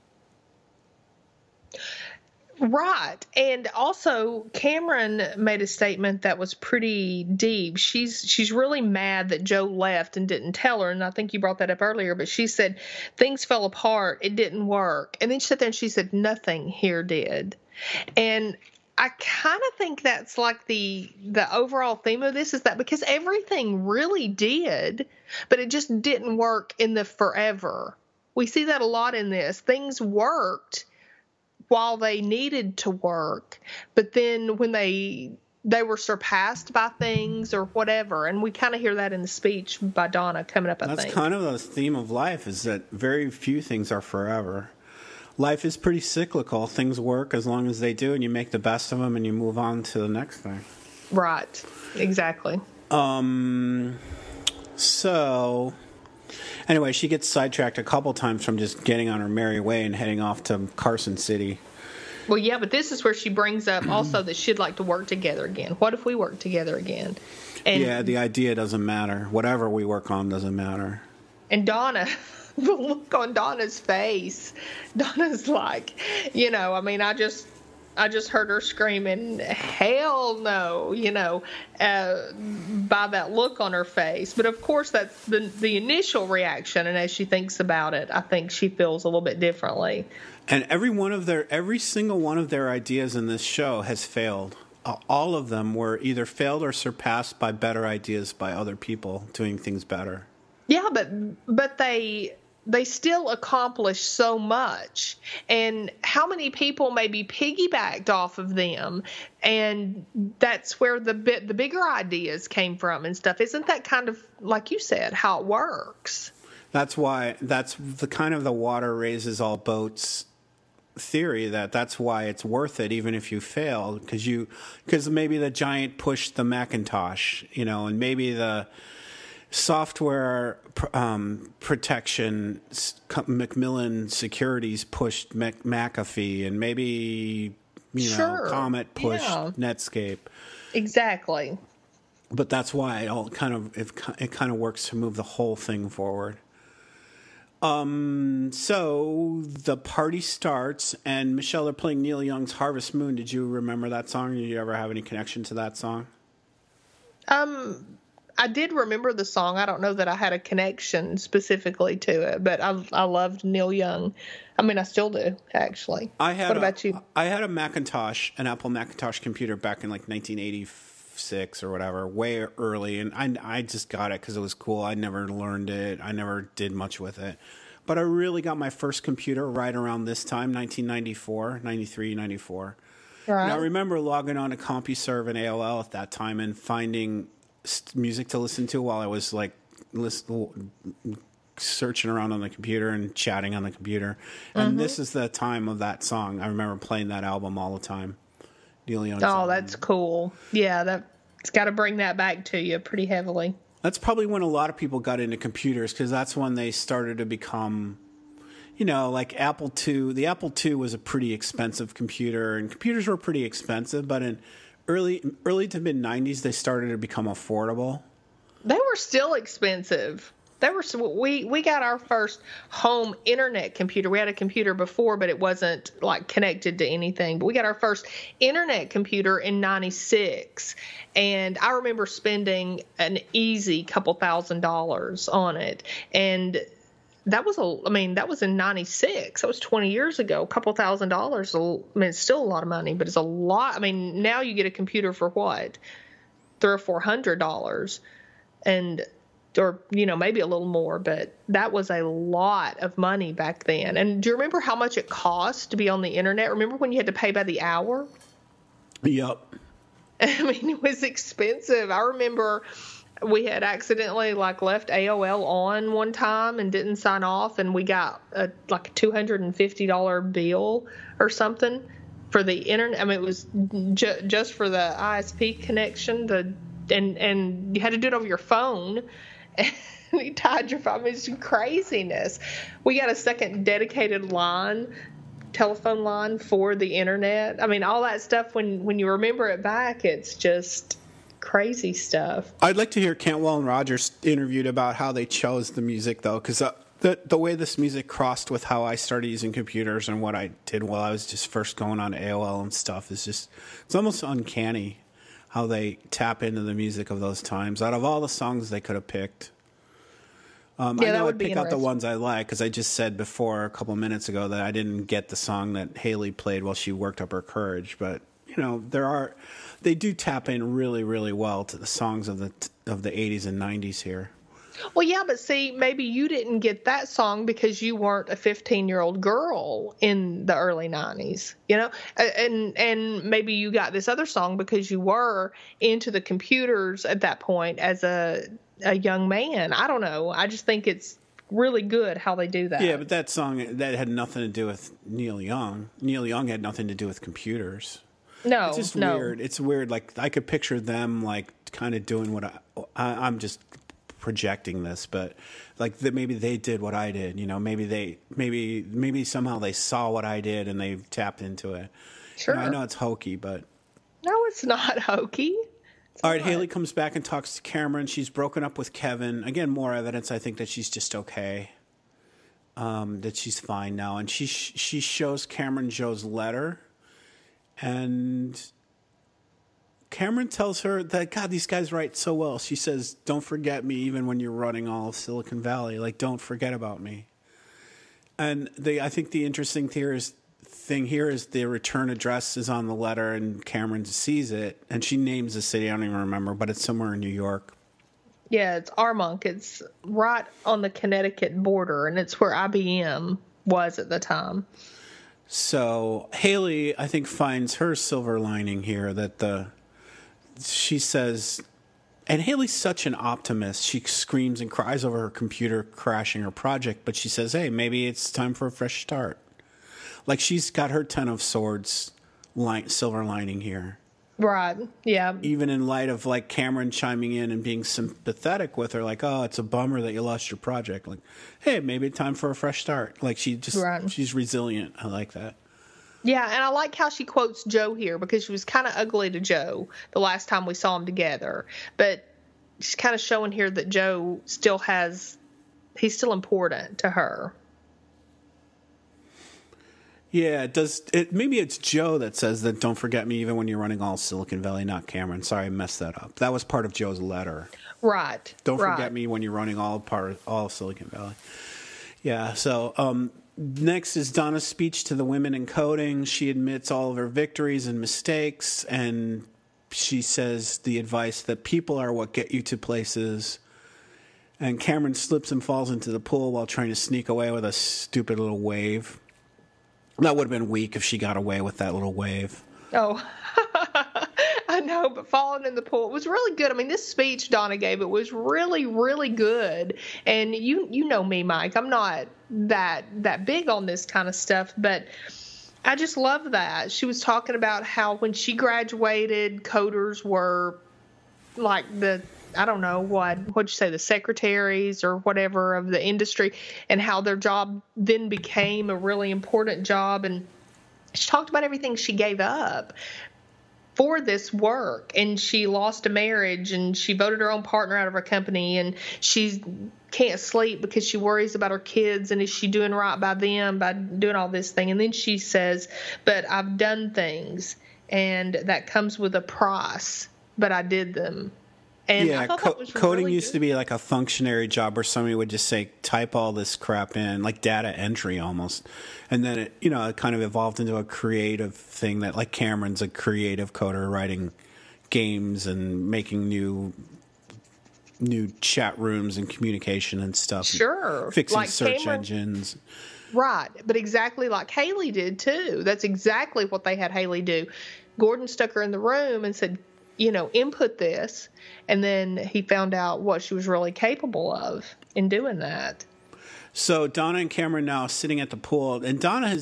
Right. And also Cameron made a statement that was pretty deep. She's really mad that Joe left and didn't tell her. And I think you brought that up earlier, but she said things fell apart. It didn't work. And then she sat there and she said nothing here did. And I kind of think that's like the overall theme of this is that because everything really did, but it just didn't work in the forever. We see that a lot in this. Things worked while they needed to work, but then when they were surpassed by things or whatever, and we kind of hear that in the speech by Donna coming up, I think. That's kind of the theme of life, is that very few things are forever. Life is pretty cyclical. Things work as long as they do, and you make the best of them, and you move on to the next thing. Right. Exactly. So... Anyway, she gets sidetracked a couple times from just getting on her merry way and heading off to Carson City. Well, yeah, but this is where she brings up also that she'd like to work together again. What if we work together again? And yeah, the idea doesn't matter. Whatever we work on doesn't matter. And Donna, the look on Donna's face, Donna's like, I just heard her screaming, hell no, by that look on her face. But of course, that's the initial reaction. And as she thinks about it, I think she feels a little bit differently. And every single one of their ideas in this show has failed. All of them were either failed or surpassed by better ideas by other people doing things better. Yeah, but they still accomplish so much, and how many people maybe piggybacked off of them, and that's where the bigger ideas came from and stuff. Isn't that kind of, like you said, how it works? That's the kind of the water raises all boats theory, that's why it's worth it even if you fail, because maybe the Giant pushed the Macintosh, and maybe the software protection, Macmillan Securities pushed McAfee, and maybe Comet pushed Netscape. Exactly. But that's why it kind of works to move the whole thing forward. So the party starts, and Michelle, they're playing Neil Young's Harvest Moon. Did you remember that song? Did you ever have any connection to that song? I did remember the song. I don't know that I had a connection specifically to it, but I loved Neil Young. I mean, I still do, actually. What about you? I had an Apple Macintosh computer back in like 1986 or whatever, way early, and I just got it because it was cool. I never learned it. I never did much with it. But I really got my first computer right around this time, 1994, 93, 94. Right. And I remember logging on to CompuServe and AOL at that time and finding music to listen to while I was like searching around on the computer and chatting on the computer. And this is the time of that song. I remember playing that album all the time. Neil Young's album. That's cool. Yeah, it's got to bring that back to you pretty heavily. That's probably when a lot of people got into computers, because that's when they started to become, like Apple II. The Apple II was a pretty expensive computer, and computers were pretty expensive, but in early to mid 90s, they started to become affordable. They were still expensive. We got our first home internet computer. We had a computer before, but it wasn't like connected to anything. But we got our first internet computer in 96. And I remember spending an easy couple $1,000s on it. And that was in 96. That was 20 years ago. A couple $1,000s. I mean, it's still a lot of money, but it's a lot. I mean, now you get a computer for what? $300 or $400. and or maybe a little more, but that was a lot of money back then. And do you remember how much it cost to be on the internet? Remember when you had to pay by the hour? Yep. I mean, it was expensive. I remember we had accidentally left AOL on one time and didn't sign off, and we got a $250 bill or something for the internet. I mean, it was just for the ISP connection. And you had to do it over your phone. And you tied your phone. It's craziness. We got a second dedicated telephone line for the internet. I mean, all that stuff, when you remember it back, it's just crazy stuff. I'd like to hear Cantwell and Rogers interviewed about how they chose the music, though, because the way this music crossed with how I started using computers and what I did while I was just first going on AOL and stuff is just, it's almost uncanny how they tap into the music of those times. Out of all the songs they could have picked, I know I'd pick out the ones I like, because I just said before a couple minutes ago that I didn't get the song that Haley played while she worked up her courage. But they do tap in really, really well to the songs of the 80s and 90s here. Well, yeah, but see, maybe you didn't get that song because you weren't a 15-year-old girl in the early 90s, and maybe you got this other song because you were into the computers at that point as a young man. I don't know. I just think it's really good how they do that. Yeah, but that song, that had nothing to do with Neil Young. Neil Young had nothing to do with computers. No, it's just weird. It's weird. I could picture them kind of doing what I'm just projecting this, but maybe they did what I did. Maybe somehow they saw what I did and they tapped into it. Sure. I know it's hokey, but no, it's not hokey. All right, Haley comes back and talks to Cameron. She's broken up with Kevin. Again, more evidence, I think, that she's just okay, that she's fine now. And she shows Cameron Joe's letter, and Cameron tells her that, God, these guys write so well. She says, don't forget me even when you're running all of Silicon Valley. Don't forget about me. And I think the interesting thing here is the return address is on the letter, and Cameron sees it, and she names the city. I don't even remember, but it's somewhere in New York. Yeah, it's Armonk. It's right on the Connecticut border, and it's where IBM was at the time. So Haley, I think, finds her silver lining here she says, and Haley's such an optimist. She screams and cries over her computer crashing her project, but she says, hey, maybe it's time for a fresh start. She's got her 10 of swords silver lining here. Right, yeah. Even in light of, Cameron chiming in and being sympathetic with her, oh, it's a bummer that you lost your project. Hey, maybe it's time for a fresh start. She's resilient. I like that. Yeah, and I like how she quotes Joe here, because she was kind of ugly to Joe the last time we saw them together. But she's kind of showing here that Joe he's still important to her. Yeah, maybe it's Joe that says that don't forget me even when you're running all Silicon Valley, not Cameron. Sorry, I messed that up. That was part of Joe's letter. Right. Don't forget me when you're running all of Silicon Valley. Yeah, so next is Donna's speech to the women in coding. She admits all of her victories and mistakes, and she says the advice that people are what get you to places. And Cameron slips and falls into the pool while trying to sneak away with a stupid little wave. That would have been weak if she got away with that little wave. Oh, I know, but falling in the pool, it was really good. I mean, this speech Donna gave, it was really, really good. And you know me, Mike, I'm not that big on this kind of stuff, but I just love that. She was talking about how when she graduated, coders were I don't know what'd you say, the secretaries or whatever of the industry, and how their job then became a really important job. And she talked about everything she gave up for this work, and she lost a marriage, and she voted her own partner out of her company, and she can't sleep because she worries about her kids, and is she doing right by them by doing all this thing. And then she says, but I've done things, and that comes with a price, but I did them. And yeah, coding really used to be like a functionary job where somebody would just say, type all this crap in, like data entry almost. And then it kind of evolved into a creative thing that, Cameron's a creative coder writing games and making new new chat rooms and communication and stuff. Sure. Fixing like search Cameron, engines. Right. But exactly like Haley did, too. That's exactly what they had Haley do. Gordon stuck her in the room and said, input this. And then he found out what she was really capable of in doing that. So Donna and Cameron now sitting at the pool, and Donna has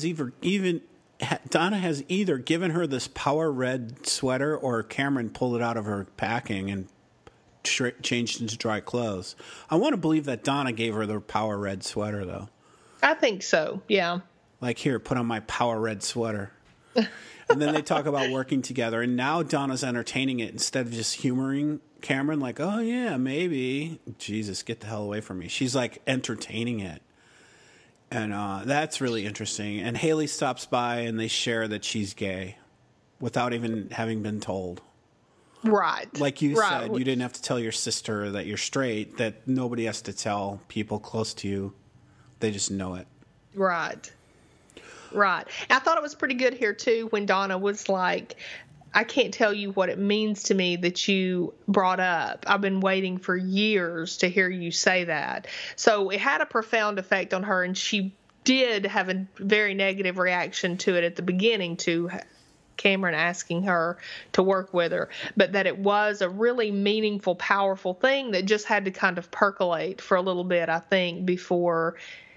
either given her this power red sweater, or Cameron pulled it out of her packing and changed into dry clothes. I want to believe that Donna gave her the power red sweater, though. I think so, yeah. Like, here, put on my power red sweater. And then they talk about working together, and now Donna's entertaining it instead of just humoring Cameron, like, oh, yeah, maybe. Jesus, get the hell away from me. She's, like, entertaining it. And that's really interesting. And Haley stops by, and they share that she's gay without even having been told. Right. Like you said, you didn't have to tell your sister that you're straight, that nobody has to tell people close to you. They just know it. Right. Right. I thought it was pretty good here, too, when Donna was like, I can't tell you what it means to me that you brought up. I've been waiting for years to hear you say that. So it had a profound effect on her, and she did have a very negative reaction to it at the beginning, to Cameron asking her to work with her, but that it was a really meaningful, powerful thing that just had to kind of percolate for a little bit, I think, before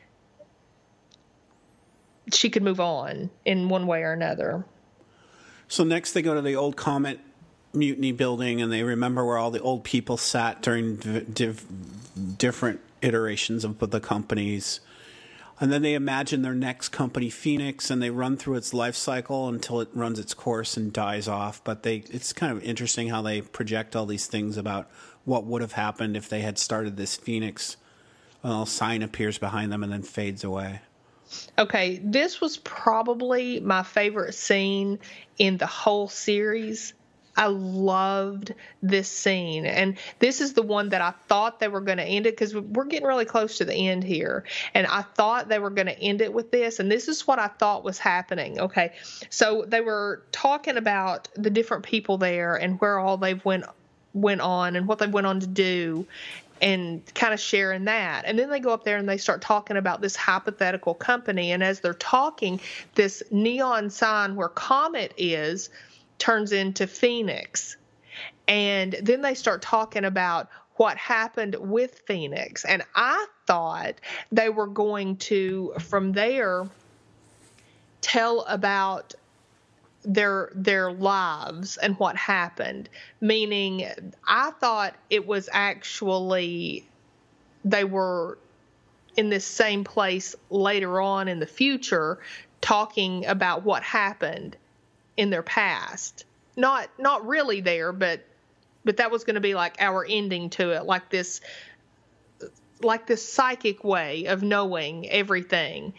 she could move on in one way or another. So next they go to the old Comet Mutiny building, and they remember where all the old people sat during different iterations of the companies. And then they imagine their next company, Phoenix, and they run through its life cycle until it runs its course and dies off. But it's kind of interesting how they project all these things about what would have happened if they had started this Phoenix. A sign appears behind them and then fades away. Okay, this was probably my favorite scene in the whole series. I loved this scene. And this is the one that I thought they were going to end it, because we're getting really close to the end here. And I thought they were going to end it with this. And this is what I thought was happening. Okay, so they were talking about the different people there and where all they went on and what they went on to do, and kind of sharing that. And then they go up there and they start talking about this hypothetical company. And as they're talking, this neon sign where Comet is turns into Phoenix. And then they start talking about what happened with Phoenix. And I thought they were going to, from there, tell about their lives and what happened. Meaning, I thought it was actually they were in this same place later on in the future talking about what happened in their past. Not really there, but that was going to be like our ending to it, like this psychic way of knowing everything.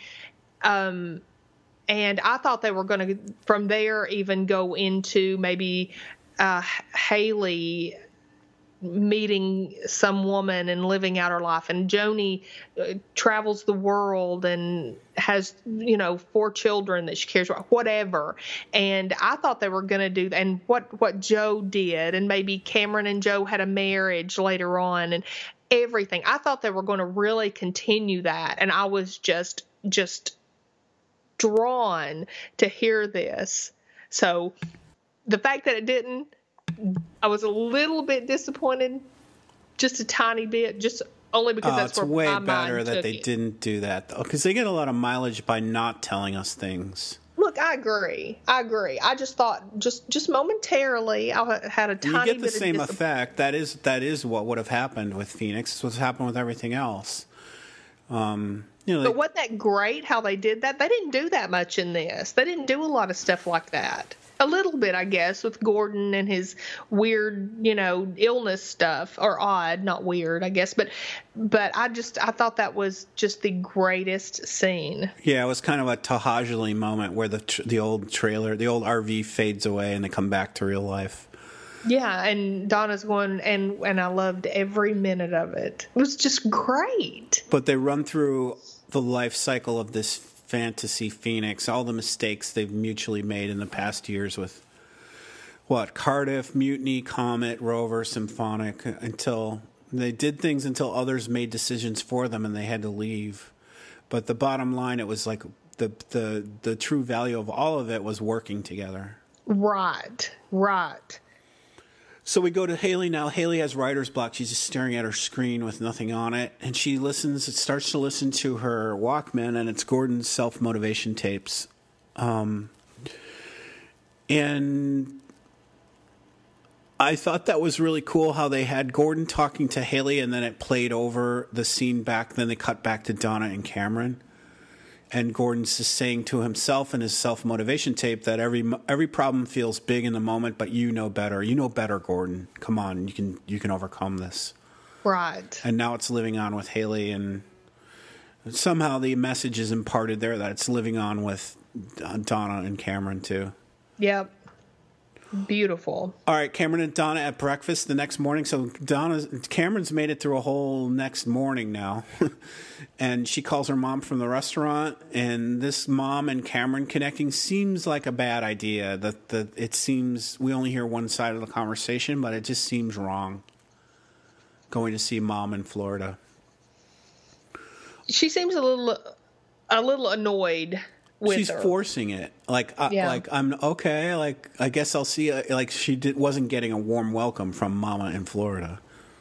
And I thought they were going to, from there, even go into maybe Haley meeting some woman and living out her life. And Joni travels the world and has, 4 children that she cares about, whatever. And I thought they were going to do that. And what Joe did, and maybe Cameron and Joe had a marriage later on, and everything. I thought they were going to really continue that. And I was just drawn to hear this. So the fact that it didn't, I was a little bit disappointed, just a tiny bit, just only because that's where my mind took it. It's way better that they didn't do that, though, because they get a lot of mileage by not telling us things. Look, I agree. I just thought, just momentarily, I had a tiny bit of you get the same effect. That is what would have happened with Phoenix. It's what's happened with everything else. But wasn't that great how they did that? They didn't do that much in this. They didn't do a lot of stuff like that. A little bit, I guess, with Gordon and his weird, illness stuff, or odd, not weird, I guess. But I thought that was just the greatest scene. Yeah, it was kind of a Tahajali moment where the old trailer, the old RV fades away and they come back to real life. Yeah, and Donna's going, and I loved every minute of it. It was just great. But they run through the life cycle of this fantasy Phoenix, all the mistakes they've mutually made in the past years with Cardiff, Mutiny, Comet, Rover, Symphonic, until They did things until others made decisions for them and they had to leave. But the bottom line, it was like the true value of all of it was working together. Right. So we go to Haley now. Haley has writer's block. She's just staring at her screen with nothing on it. And she starts to listen to her Walkman, and it's Gordon's self-motivation tapes. And I thought that was really cool how they had Gordon talking to Haley, and then it played over the scene back. Then they cut back to Donna and Cameron. And Gordon's just saying to himself in his self-motivation tape that every problem feels big in the moment, but you know better. You know better, Gordon. Come on, you can overcome this. Right. And now it's living on with Haley, and somehow the message is imparted there that it's living on with Donna and Cameron too. Yep. Beautiful. All right, Cameron and Donna at breakfast the next morning. So Cameron's made it through a whole next morning now. And she calls her mom from the restaurant, and this mom and Cameron connecting seems like a bad idea. It seems we only hear one side of the conversation, but it just seems wrong. Going to see mom in Florida. She seems a little annoyed. She's forcing it. Like I'm okay. Like I guess I'll see. Like she wasn't getting a warm welcome from Mama in Florida.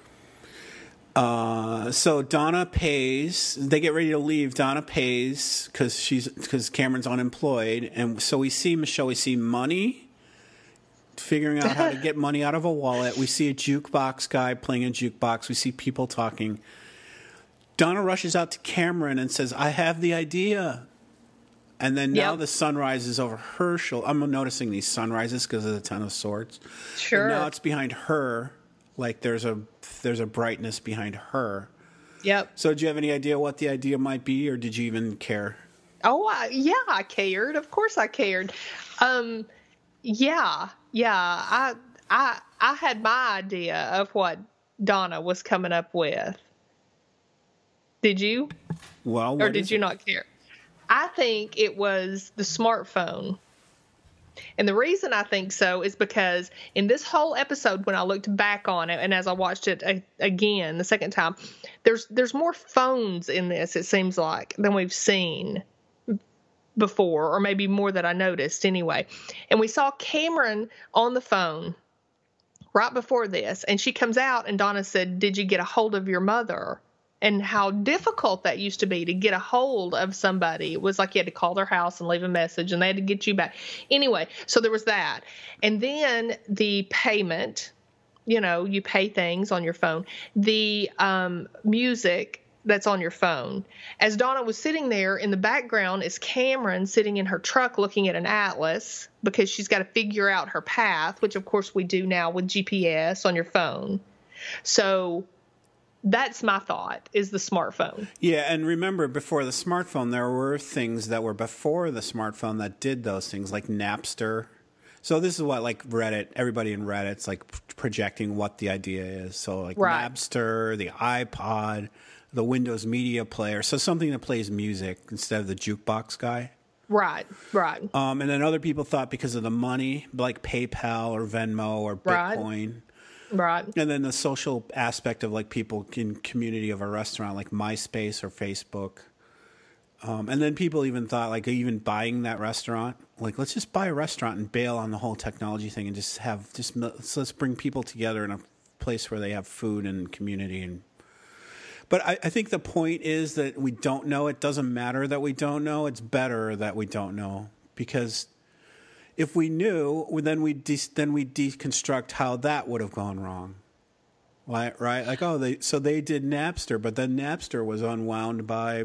So Donna pays. They get ready to leave. Donna pays because Cameron's unemployed, and so we see Michelle. We see money, figuring out how to get money out of a wallet. We see a jukebox guy playing a jukebox. We see people talking. Donna rushes out to Cameron and says, "I have the idea." And then now the sun rises over her shoulder. I'm noticing these sunrises because of the Ten of Swords. Sure. And now it's behind her. Like there's a brightness behind her. Yep. So do you have any idea what the idea might be, or did you even care? Oh, I cared. Of course I cared. Yeah. I had my idea of what Donna was coming up with. Did you? Well, or did you not care? I think it was the smartphone. And the reason I think so is because in this whole episode, when I looked back on it and as I watched it again the second time, there's more phones in this, it seems like, than we've seen before, or maybe more that I noticed anyway. And we saw Cameron on the phone right before this, and she comes out and Donna said, "Did you get a hold of your mother?" And how difficult that used to be to get a hold of somebody. It was like you had to call their house and leave a message, and they had to get you back. Anyway, so there was that. And then the payment, you pay things on your phone. The music that's on your phone. As Donna was sitting there, in the background is Cameron sitting in her truck looking at an atlas because she's got to figure out her path, which, of course, we do now with GPS on your phone. So that's my thought, is the smartphone. Yeah, and remember, before the smartphone, there were things that were before the smartphone that did those things, like Napster. So this is what, like, Reddit, everybody in Reddit's, like, projecting what the idea is. So, like, right. Napster, the iPod, the Windows Media Player. So something that plays music instead of the jukebox guy. Right. And then other people thought because of the money, like PayPal or Venmo or Bitcoin. Right. And then the social aspect of like people in community of a restaurant, like MySpace or Facebook. And then people even thought like even buying that restaurant, like let's just buy a restaurant and bail on the whole technology thing and let's bring people together in a place where they have food and community. But I think the point is that we don't know. It doesn't matter that we don't know. It's better that we don't know, because if we knew, then we deconstruct how that would have gone wrong, right? Like, they did Napster, but then Napster was unwound by,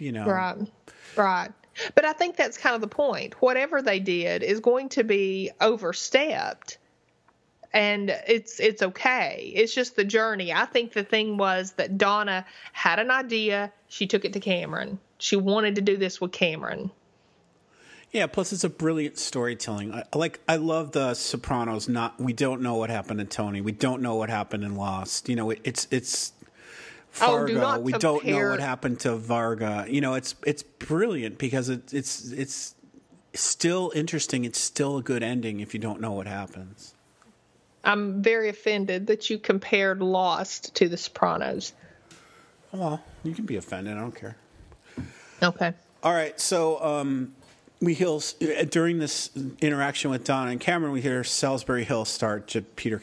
right. But I think that's kind of the point. Whatever they did is going to be overstepped, and it's okay. It's just the journey. I think the thing was that Donna had an idea. She took it to Cameron. She wanted to do this with Cameron. Yeah, plus it's a brilliant storytelling. I love the Sopranos. We don't know what happened to Tony. We don't know what happened in Lost. It's Fargo. We don't know what happened to Varga. It's brilliant because it's still interesting. It's still a good ending if you don't know what happens. I'm very offended that you compared Lost to The Sopranos. Well, you can be offended. I don't care. Okay. All right. So we hear during this interaction with Donna and Cameron, we hear Salisbury Hill start to Peter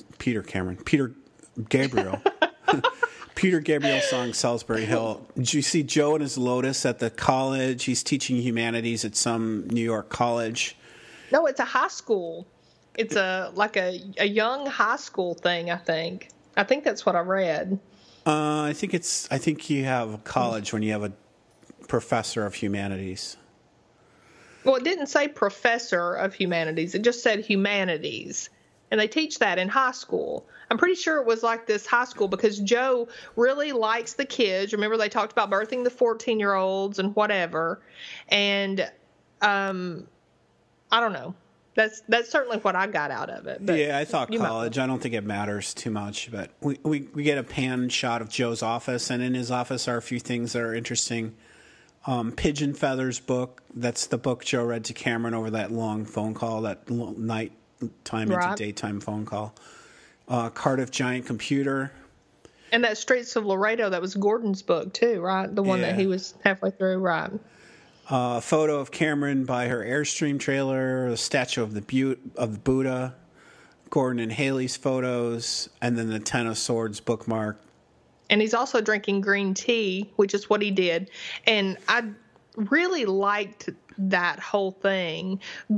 Gabriel. Peter Gabriel song Salisbury Hill. Did you see Joe and his Lotus at the college? He's teaching humanities at some New York college. No, it's a high school. It's a young high school thing, I think. I think that's what I read. I think you have a college when you have a professor of humanities. Well, it didn't say professor of humanities. It just said humanities. And they teach that in high school. I'm pretty sure it was like this high school because Joe really likes the kids. Remember, they talked about birthing the 14-year-olds and whatever. And I don't know. That's certainly what I got out of it. Yeah, I thought college. I don't think it matters too much. But we get a pan shot of Joe's office, and in his office are a few things that are interesting. Pigeon Feather's book. That's the book Joe read to Cameron over that long phone call, that nighttime into daytime phone call. Cardiff Giant Computer. And that Streets of Laredo, that was Gordon's book too, right? The one that he was halfway through, right? A photo of Cameron by her Airstream trailer, a statue of the Buddha, Gordon and Haley's photos, and then the Ten of Swords bookmark. And he's also drinking green tea, which is what he did. And I really liked that whole thing.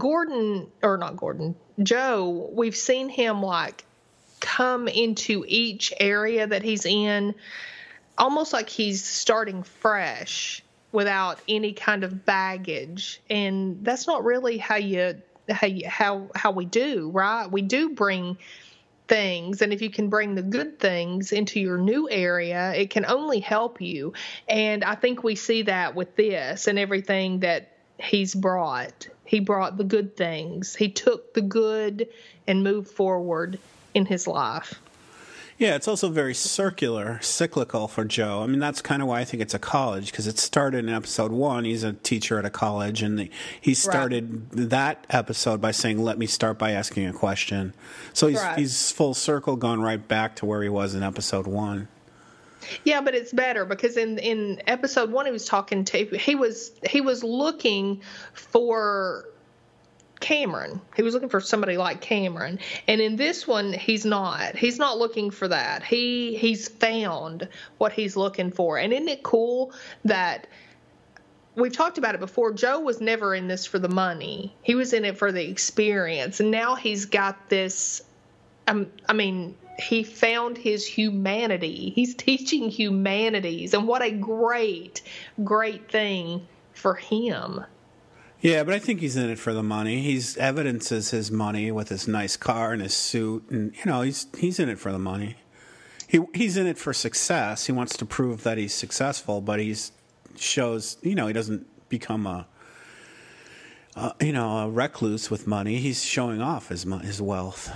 Joe, we've seen him like come into each area that he's in almost like he's starting fresh without any kind of baggage. And that's not really how we do, right? We do bring things, and if you can bring the good things into your new area, it can only help you. And I think we see that with this and everything that he's brought. He brought the good things. He took the good and moved forward in his life. Yeah, it's also very cyclical for Joe. I mean, that's kind of why I think it's a college, because it started in episode 1. He's a teacher at a college, and he started that episode by saying, let me start by asking a question. So he's full circle gone right back to where he was in episode 1. Yeah, but it's better because in episode 1 he was looking for Cameron. He was looking for somebody like Cameron. And in this one, he's not. He's not looking for that. He's found what he's looking for. And isn't it cool that we've talked about it before? Joe was never in this for the money. He was in it for the experience. And now he's got this, he found his humanity. He's teaching humanities. And what a great, great thing for him. Yeah, but I think he's in it for the money. He's evidences his money with his nice car and his suit, and he's in it for the money. He's in it for success. He wants to prove that he's successful, but he doesn't become a recluse with money. He's showing off his wealth.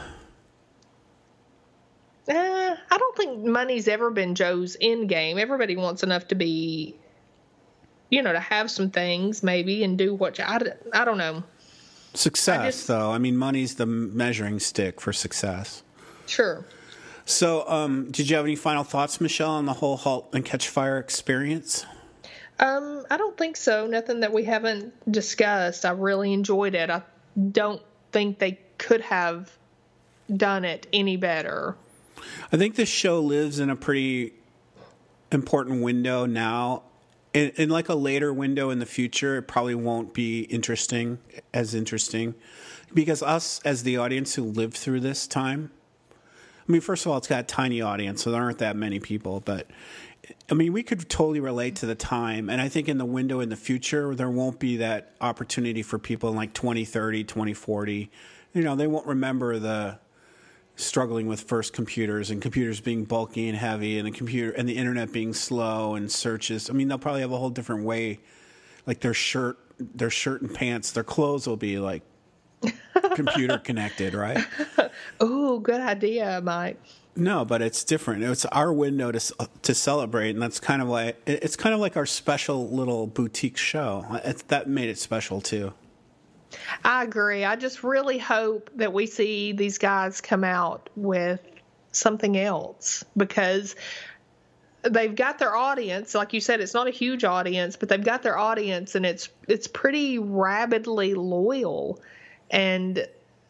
I don't think money's ever been Joe's end game. Everybody wants enough to be, to have some things maybe and do what I don't know. Success, though. I mean, money's the measuring stick for success. Sure. So, did you have any final thoughts, Michelle, on the whole Halt and Catch Fire experience? I don't think so. Nothing that we haven't discussed. I really enjoyed it. I don't think they could have done it any better. I think this show lives in a pretty important window now. In like a later window in the future, it probably won't be as interesting, because us as the audience who lived through this time, I mean, first of all, it's got a tiny audience, so there aren't that many people, but I mean, we could totally relate to the time, and I think in the window in the future, there won't be that opportunity for people in like 2030, 2040. They won't remember the struggling with first computers and computers being bulky and heavy and the internet being slow and searches. I mean, they'll probably have a whole different way, like their shirt and pants, their clothes will be like computer connected, right? Oh, good idea, Mike. No, but it's different. It's our window to celebrate, and that's kind of like our special little boutique show. That made it special too. I agree. I just really hope that we see these guys come out with something else, because they've got their audience. Like you said, it's not a huge audience, but they've got their audience, and it's pretty rabidly loyal. And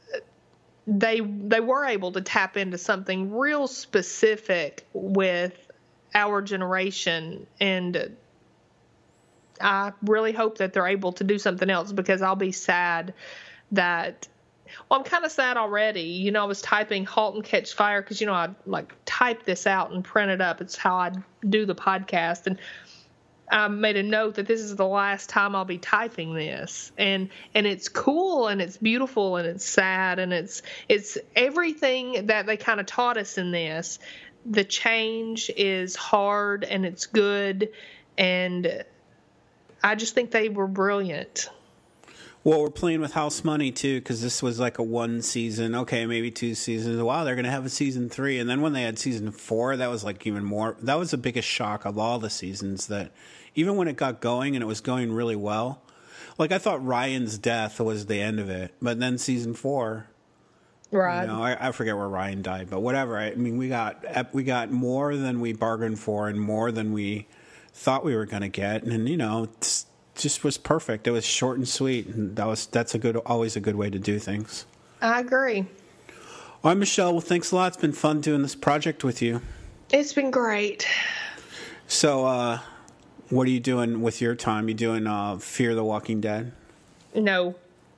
they were able to tap into something real specific with our generation, and I really hope that they're able to do something else, because I'll be sad that, well, I'm kind of sad already. You know, I was typing Halt and Catch Fire because, you know, I like type this out and print it up. It's how I do the podcast. And I made a note that this is the last time I'll be typing this. And it's cool, and it's beautiful, and it's sad, and it's everything that they kind of taught us in this. The change is hard, and it's good, and I just think they were brilliant. Well, we're playing with house money, too, because this was like a 1 season, okay, maybe 2 seasons. Wow, they're going to have a season 3. And then when they had season 4, that was like even more. That was the biggest shock of all the seasons, that even when it got going and it was going really well, like I thought Ryan's death was the end of it. But then season 4, right? You know, I forget where Ryan died, but whatever. I mean, we got more than we bargained for, and more than we thought we were going to get. And, you know, it's just was perfect. It was short and sweet, and that's always a good way to do things. I agree. All right, Michelle. Well, thanks a lot. It's been fun doing this project with you. It's been great. So, what are you doing with your time? You doing Fear the Walking Dead? No.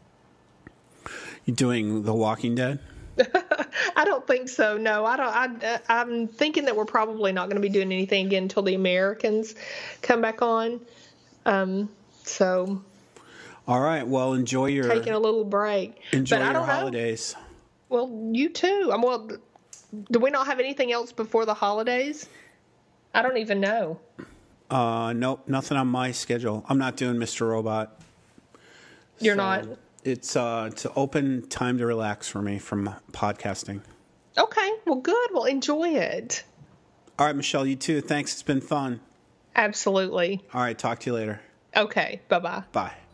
You doing The Walking Dead? I don't think so. No, I don't. I'm thinking that we're probably not going to be doing anything again until the Americans come back on. So. All right. Well, enjoy your taking a little break. Enjoy but your holidays. Well, you too. Well, do we not have anything else before the holidays? I don't even know. Nope, nothing on my schedule. I'm not doing Mr. Robot. You're not? It's open time to relax for me from podcasting. Okay, well, good. Well, enjoy it. All right, Michelle, you too. Thanks. It's been fun. Absolutely. All right, talk to you later. Okay, bye-bye. Bye.